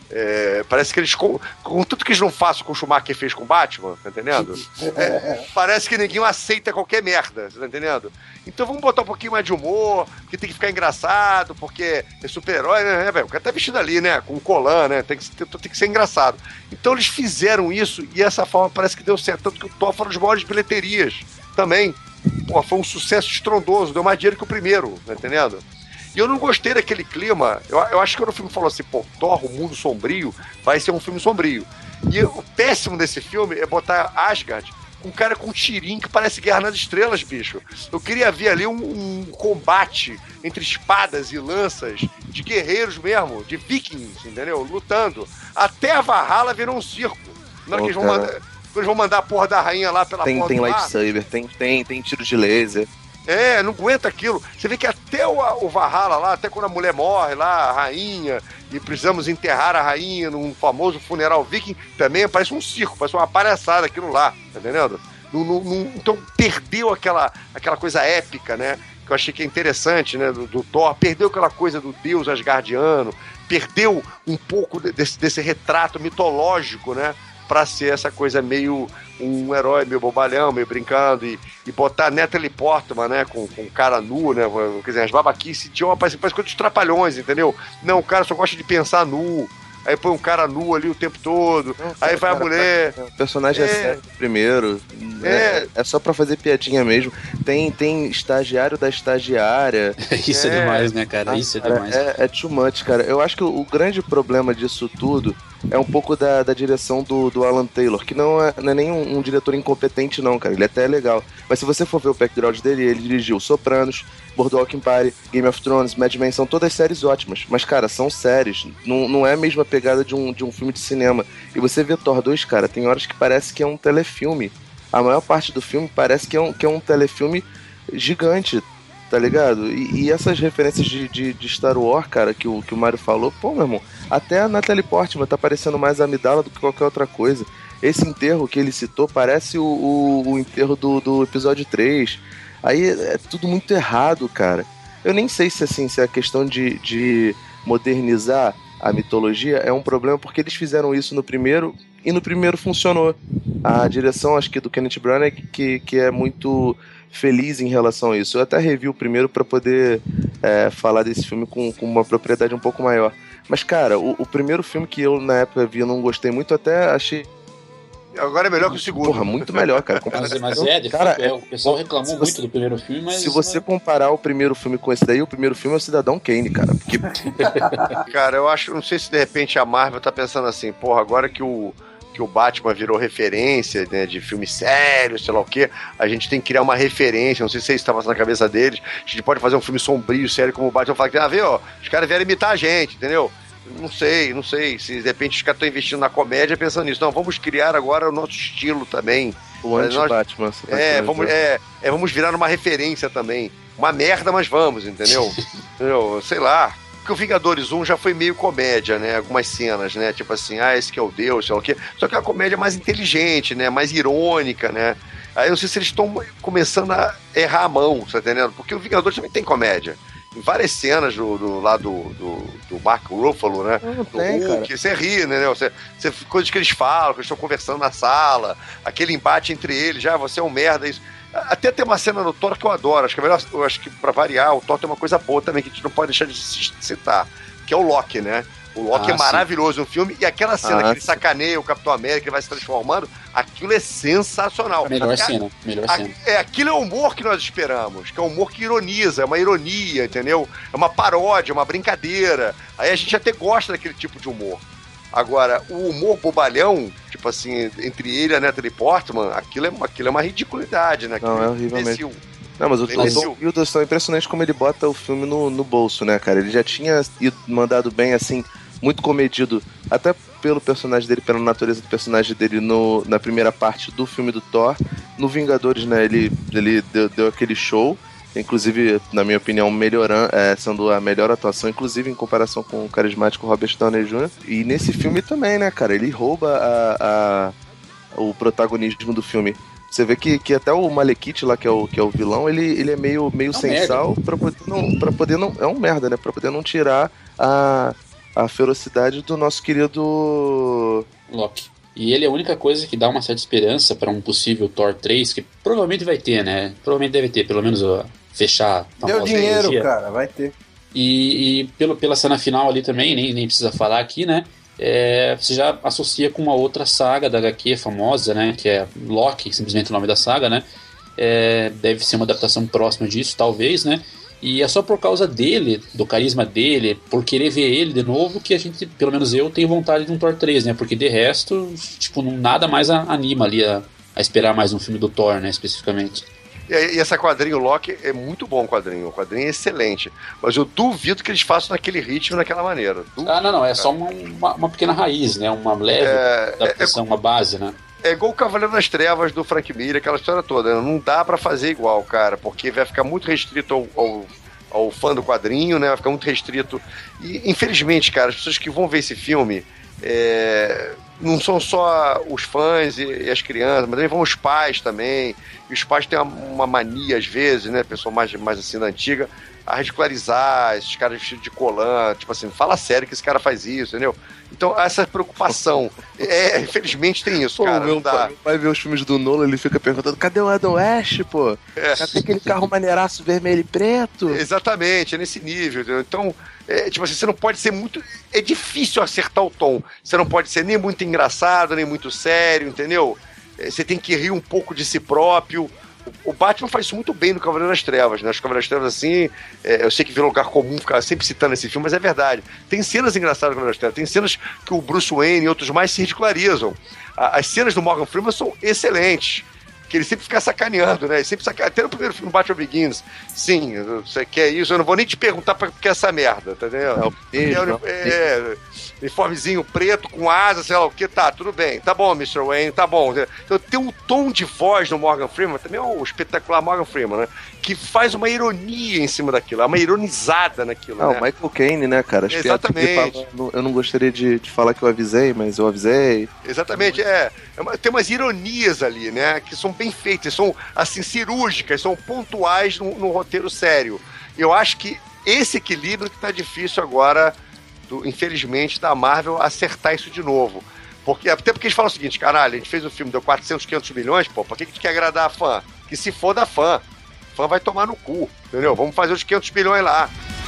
É, parece que eles, com, com tudo que eles não façam com o Schumacher fez com o Batman, tá entendendo? É, parece que ninguém aceita qualquer merda, tá entendendo? Então vamos botar um pouquinho mais de humor, que tem que ficar engraçado, porque é super-herói, né, velho? O cara tá vestido ali, né, com um colã, né, tem que, tem, tem que ser engraçado. Então eles fizeram isso e essa forma parece que deu certo, tanto que o Thor foi uma das maiores bilheterias também. Pô, foi um sucesso estrondoso, deu mais dinheiro que o primeiro, tá entendendo? E eu não gostei daquele clima. Eu, eu acho que quando o filme falou assim, pô, Thor, o mundo sombrio, vai ser um filme sombrio. E o péssimo desse filme é botar Asgard com um cara com um tirinho que parece Guerra nas Estrelas, bicho. Eu queria ver ali um, um combate entre espadas e lanças de guerreiros mesmo, de vikings, entendeu? Lutando. Até a Valhalla virou um circo. Na hora que eles vão mandar, eles vão mandar a porra da rainha lá pela tem, porta tem do lightsaber, tem, tem, tem tiro de laser. É, não aguenta aquilo. Você vê que até o, o Valhalla lá, até quando a mulher morre lá, a rainha, e precisamos enterrar a rainha num famoso funeral viking, também parece um circo, parece uma palhaçada aquilo lá, tá entendendo? Não, não, não, então perdeu aquela, aquela coisa épica, né? Que eu achei que é interessante, né? Do, do Thor, perdeu aquela coisa do deus asgardiano, perdeu um pouco desse, desse retrato mitológico, né? Pra ser essa coisa meio um herói meio bobalhão, meio brincando, e, e botar Natalie Portman, né, com, com cara nu, né, quer dizer, as babaquices, tinha uma, parece, parece coisa dos trapalhões, entendeu? Não, o cara só gosta de pensar nu, aí põe um cara nu ali o tempo todo, não, aí vai cara, a mulher... Pra... O personagem é, é sério primeiro, é. É, é só pra fazer piadinha mesmo. Tem, tem estagiário da estagiária. Isso é, é demais, né, cara? Ah, Isso é cara, demais. É, é too much, cara. Eu acho que o, o grande problema disso tudo é um pouco da, da direção do, do Alan Taylor, que não é, não é nem um, um diretor incompetente, não, cara. Ele até é legal. Mas se você for ver o background dele, ele dirigiu Sopranos, Boardwalk Empire, Game of Thrones, Mad Men, são todas séries ótimas. Mas, cara, são séries. Não, não é a mesma pegada de um, de um filme de cinema. E você vê Thor dois, cara, tem horas que parece que é um telefilme. A maior parte do filme parece que é um, que é um telefilme gigante, tá ligado? E, e essas referências de, de, de Star Wars, cara, que o, que o Mário falou, pô, meu irmão, até a Natalie Portman tá parecendo mais Amidala do que qualquer outra coisa. Esse enterro que ele citou parece o, o, o enterro do, do episódio três. Aí é tudo muito errado, cara. Eu nem sei se, assim, se a questão de, de modernizar a mitologia é um problema, porque eles fizeram isso no primeiro e no primeiro funcionou. A direção, acho que do Kenneth Branagh, que, que é muito feliz em relação a isso. Eu até revi o primeiro para poder é, falar desse filme com, com uma propriedade um pouco maior. Mas, cara, o, o primeiro filme que eu na época vi, eu não gostei muito, até achei... Agora é melhor que o segundo. Porra, muito melhor, cara. Mas, mas é, de cara, fato, é, o pessoal reclamou você, muito do primeiro filme, mas... Se você comparar o primeiro filme com esse daí, o primeiro filme é o Cidadão Kane, cara. Porque... Cara, eu acho, não sei se de repente a Marvel tá pensando assim, porra, agora que o, que o Batman virou referência, né, de filme sério, sei lá o quê, a gente tem que criar uma referência, não sei se isso estava na cabeça deles, a gente pode fazer um filme sombrio, sério, como o Batman fala, ah, vê, ó, os caras vieram imitar a gente, entendeu? Não sei, não sei, se de repente os caras estão investindo na comédia pensando nisso. Não, vamos criar agora o nosso estilo também. O anti-Batman. É, vamos, é, é, vamos virar uma referência também. Uma merda, mas vamos, entendeu? entendeu? Sei lá. Porque o Vingadores um já foi meio comédia, né? Algumas cenas, né? Tipo assim, ah, esse que é o Deus, sei lá o quê. Só que é uma comédia mais inteligente, né? Mais irônica, né? Aí eu não sei se eles estão começando a errar a mão, tá entendendo? Porque o Vingadores também tem comédia. Em várias cenas do, do lá do, do, do Mark Ruffalo, né? Não tem, do Hulk, você ri, né? Você, você, coisas que eles falam, que eles estão conversando na sala, aquele embate entre eles, já, ah, você é um merda, isso. Até tem uma cena no Thor que eu adoro, acho que é melhor, eu acho que pra variar, o Thor tem uma coisa boa também, que a gente não pode deixar de citar, que é o Loki, né? O Loki ah, é maravilhoso no filme, e aquela cena ah, que ele sim. sacaneia o Capitão América, ele vai se transformando, aquilo é sensacional. A melhor a, cena, melhor a, cena. É, aquilo é o humor que nós esperamos, que é um humor que ironiza, é uma ironia, entendeu? É uma paródia, uma brincadeira. Aí a gente até gosta daquele tipo de humor. Agora, o humor bobalhão, tipo assim, entre ele e a Natalie Portman, aquilo é, aquilo é uma ridicularidade, né? Não, é horrível mesmo. Não, mas o Tom Hiddleston é impressionante como ele bota o filme no, no bolso, né, cara? Ele já tinha ido, mandado bem, assim, muito comedido, até pelo personagem dele, pela natureza do personagem dele no, na primeira parte do filme do Thor. No Vingadores, né, ele, ele deu, deu aquele show, inclusive, na minha opinião, melhorando, é, sendo a melhor atuação, inclusive em comparação com o carismático Robert Downey júnior E nesse filme também, né, cara, ele rouba a, a, o protagonismo do filme. Você vê que, que até o Malekith lá, que é o, que é o vilão, ele, ele é meio, meio é um sem merda. sal pra poder, não, pra poder não... É um merda, né? Pra poder não tirar a, a ferocidade do nosso querido... Loki. E ele é a única coisa que dá uma certa esperança pra um possível Thor três, que provavelmente vai ter, né? Provavelmente deve ter, pelo menos ó, fechar a Deu dinheiro, energia. Cara, vai ter. E, e pelo, pela cena final ali também, nem, nem precisa falar aqui, né? É, você já associa com uma outra saga da agá quê famosa, né, que é Loki, simplesmente o nome da saga, né, é, deve ser uma adaptação próxima disso, talvez, né, e é só por causa dele, do carisma dele, por querer ver ele de novo, que a gente, pelo menos eu, tenho vontade de um Thor três, né, porque de resto, tipo, não, nada mais anima ali a, a esperar mais um filme do Thor, né, especificamente. E essa quadrinho Loki é muito bom, o quadrinho. O quadrinho é excelente. Mas eu duvido que eles façam naquele ritmo, naquela maneira. Duvido, ah, não, não. É cara. Só uma, uma, uma pequena raiz, né? Uma leve é, adaptação, é, é, uma base, né? É igual o Cavaleiro das Trevas do Frank Miller, aquela história toda. Não dá pra fazer igual, cara, porque vai ficar muito restrito ao, ao, ao fã do quadrinho, né? Vai ficar muito restrito. E, infelizmente, cara, as pessoas que vão ver esse filme... É... não são só os fãs e, e as crianças, mas também vão os pais também, e os pais têm uma, uma mania às vezes, né, pessoa mais, mais assim da antiga, a ridicularizar esses caras vestidos de colã, tipo assim, fala sério que esse cara faz isso, entendeu? Então, essa preocupação, é, infelizmente tem isso, pô, cara. Meu pai, meu pai vê os filmes do Nolan, ele fica perguntando, cadê o Adam West, pô? É. Cadê aquele carro maneiraço vermelho e preto? Exatamente, é nesse nível, entendeu? Então, É, tipo assim, você não pode ser muito... É difícil acertar o tom. Você não pode ser nem muito engraçado, nem muito sério, entendeu? É, você tem que rir um pouco de si próprio. O Batman faz isso muito bem no Cavaleiro das Trevas, né? Os Cavaleiros das Trevas, assim, é, eu sei que vira lugar comum ficar sempre citando esse filme, mas é verdade. Tem cenas engraçadas no Cavaleiro das Trevas, tem cenas que o Bruce Wayne e outros mais se ridicularizam. A, as cenas do Morgan Freeman são excelentes, que ele sempre fica sacaneando, né? Ele sempre saca... Até no primeiro filme, Batman Begins, sim, você quer isso, eu não vou nem te perguntar pra que é essa merda, tá entendendo? É, é, é, uniformezinho preto, com asa, sei lá o que, tá, tudo bem, tá bom, mister Wayne, tá bom. Então tem um tom de voz no Morgan Freeman, também é o espetacular Morgan Freeman, né? Que faz uma ironia em cima daquilo, é uma ironizada naquilo, não, né? o Michael Caine, né, cara? As Exatamente. Fala, eu não gostaria de, de falar que eu avisei, mas eu avisei. Exatamente, é. é uma, tem umas ironias ali, né? Que são bem feitas, são, assim, cirúrgicas, são pontuais no, no roteiro sério. Eu acho que esse equilíbrio que tá difícil agora, do, infelizmente, da Marvel acertar isso de novo. Porque, até porque eles falam o seguinte, caralho, a gente fez um filme, deu quatrocentos, quinhentos milhões, pô, pra que que tu quer agradar a fã? Que se for da fã. Fã vai tomar no cu, entendeu? Vamos fazer os quinhentos milhões lá.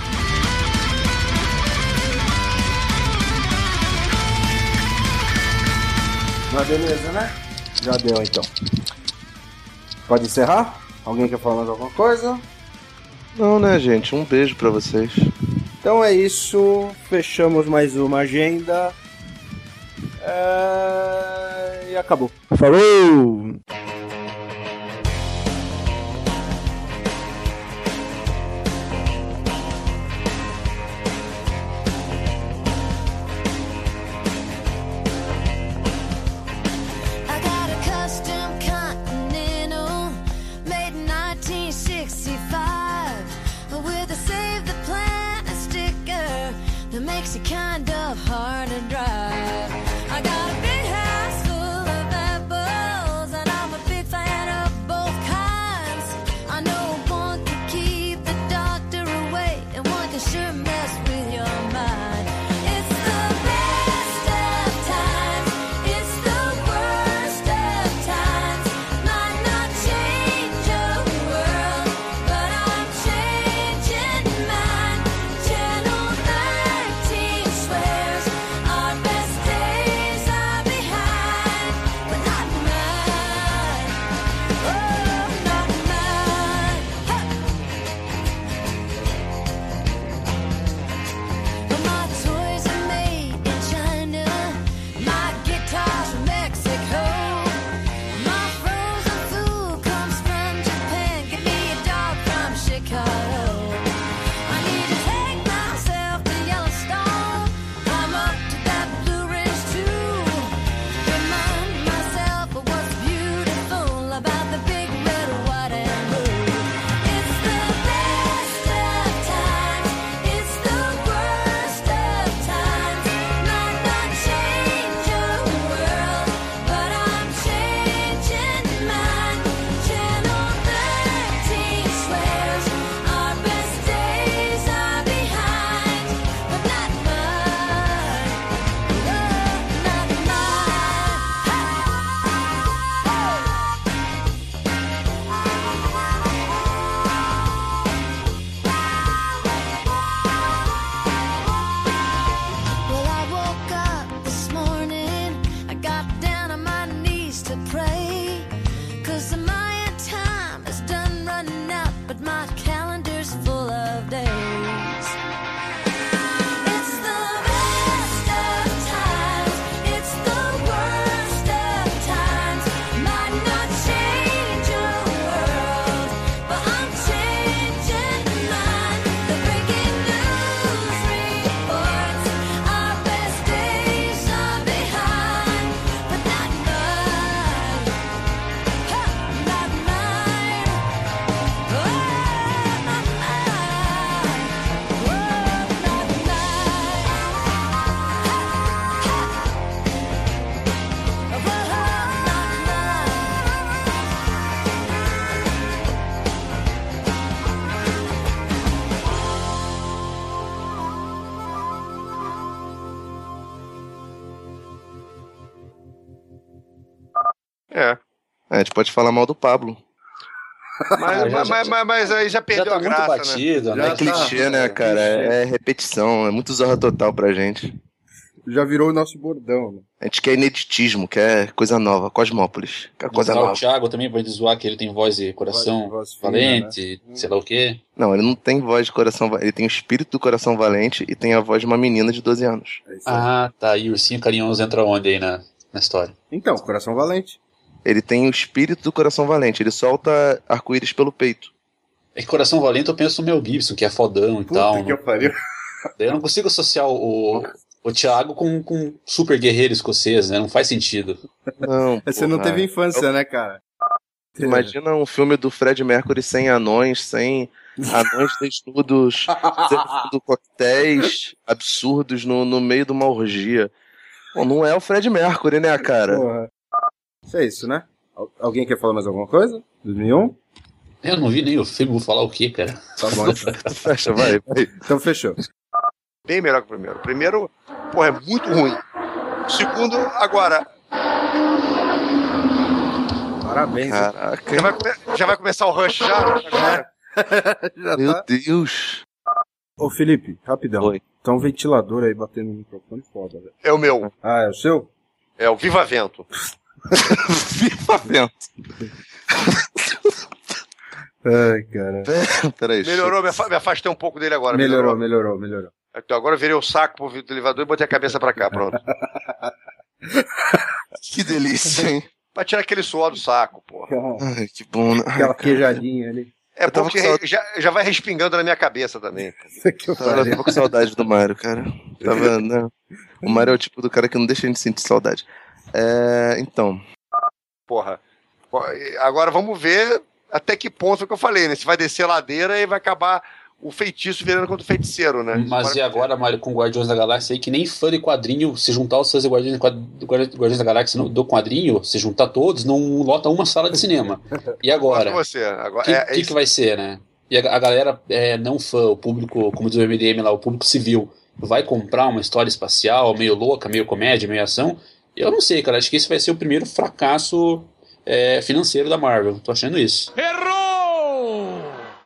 Mas beleza, né? Já deu, então. Pode encerrar? Alguém quer falar mais alguma coisa? Não, né, gente? Um beijo pra vocês. Então é isso. Fechamos mais uma agenda. É... E acabou. Falou! Makes it kind of hard to drive. I got a big house full of apples, and I'm a big fan of both kinds. I know one can keep the doctor away, and one can sure mess with your mind. It's the best of times, it's the worst of times. Might not change your world, but I'm changing mine. Channel thirteen swears our best days are behind, but not mine. Oh, not mine. But my toys are made in China, my guitar's from Mexico, my frozen food comes from Japan. Give me a dog from Chicago. I need to take myself to Yellowstone, climb up to that Blue Ridge too. Remind myself of what's beautiful about the big red, white, and blue. It's the best of times, it's the worst of times. Might not change your world, but I'm changing mine. Channel thirteen swears our best days are behind, but not mine. Oh, not Well, I woke up this morning, I got down on my knees to pray, 'cause the Mayan time is done running out, but my calendar's full of days. It's the best of times, it's the worst of times. Might not change your world, but I'm changing mine. The breaking news reports our best days are behind, but not mine. Ha, not mine. Oh, not mine. Oh, not mine. Oh, not É. É, a gente pode falar mal do Pablo. Mas, Ah, já- mas, já- mas, mas, mas aí já Já perdeu tá a muito graça, né? batido, Já né? É tá. clichê, né, cara? É, é repetição, é muito Zorra Total pra gente. Já virou o nosso bordão, né? A gente quer ineditismo, quer coisa nova, Cosmópolis. Quer coisa Usar o nova. Thiago também pode zoar que ele tem voz e coração Voz- voz fina, valente, sei lá o quê. Não, ele não tem voz de coração valente, ele tem o espírito do coração valente e tem a voz de uma menina de doze anos. É isso aí. Ah, tá. E Ursinho Carinhoso entra onde aí na, na história? Então, Coração Valente. Ele tem o espírito do coração valente, ele solta arco-íris pelo peito. É que Coração Valente eu penso no Mel Gibson, que é fodão e tal. Puta que né? eu pariu. Daí eu não consigo associar o, o Thiago com, com super guerreiro escocês, né? Não faz sentido. Não, Você não porra. teve infância, né, cara? Imagina um filme do Fred Mercury sem anões, sem anões desnudos, servindo coquetéis absurdos no, no meio de uma orgia. Bom, não é o Fred Mercury, né, cara? Porra. Isso é isso, né? Al- Alguém quer falar mais alguma coisa? dois mil e um? Eu não vi nem o filme, vou falar o quê, cara? Tá bom, então. Fecha, vai, vai. Então fechou. Bem melhor que o primeiro. O primeiro, porra, é muito ruim. O segundo, agora, Parabéns. hein? Caraca, já vai, come- já vai começar o Rush já? Agora? Já meu tá. Deus. Ô, Felipe, rapidão. Oi. Tá um ventilador aí batendo no microfone foda, velho. É o meu. Ah, é o seu? É o Viva Vento. Viva vento. Ai, cara. Peraí. Melhorou, me afa- me afastei um pouco dele agora. Melhorou, melhorou, melhorou. Então, agora eu virei o saco pro vidro do elevador e botei a cabeça pra cá, pronto. Que delícia, hein? Pra tirar aquele suor do saco, porra. Ai, que bom, né? Aquela queijadinha ali. É Eu tava bom que com saudade. já, já vai respingando na minha cabeça também. Isso aqui eu Eu tava falei. com saudade do Mário, cara. Tava, né? O Mário é o tipo do cara que não deixa a gente sentir saudade. É, então, Porra. Agora vamos ver até que ponto foi o que eu falei, né? Se vai descer a ladeira e vai acabar o feitiço virando contra o feiticeiro, né? Mas e agora, Mário, com Guardiões da Galáxia aí, que nem fã de quadrinho, se juntar os fãs de Guardiões, do Guardiões da Galáxia no- do quadrinho, se juntar todos, não lota uma sala de cinema. E agora? Agora você. Agora, O que, é, é que, isso. que vai ser, né? E a, a galera é, não fã, o público, como diz o M D M lá, o público civil, vai comprar uma história espacial meio louca, meio comédia, meio ação? Eu não sei, cara. Acho que esse vai ser o primeiro fracasso é, financeiro da Marvel. Tô achando isso. Errou!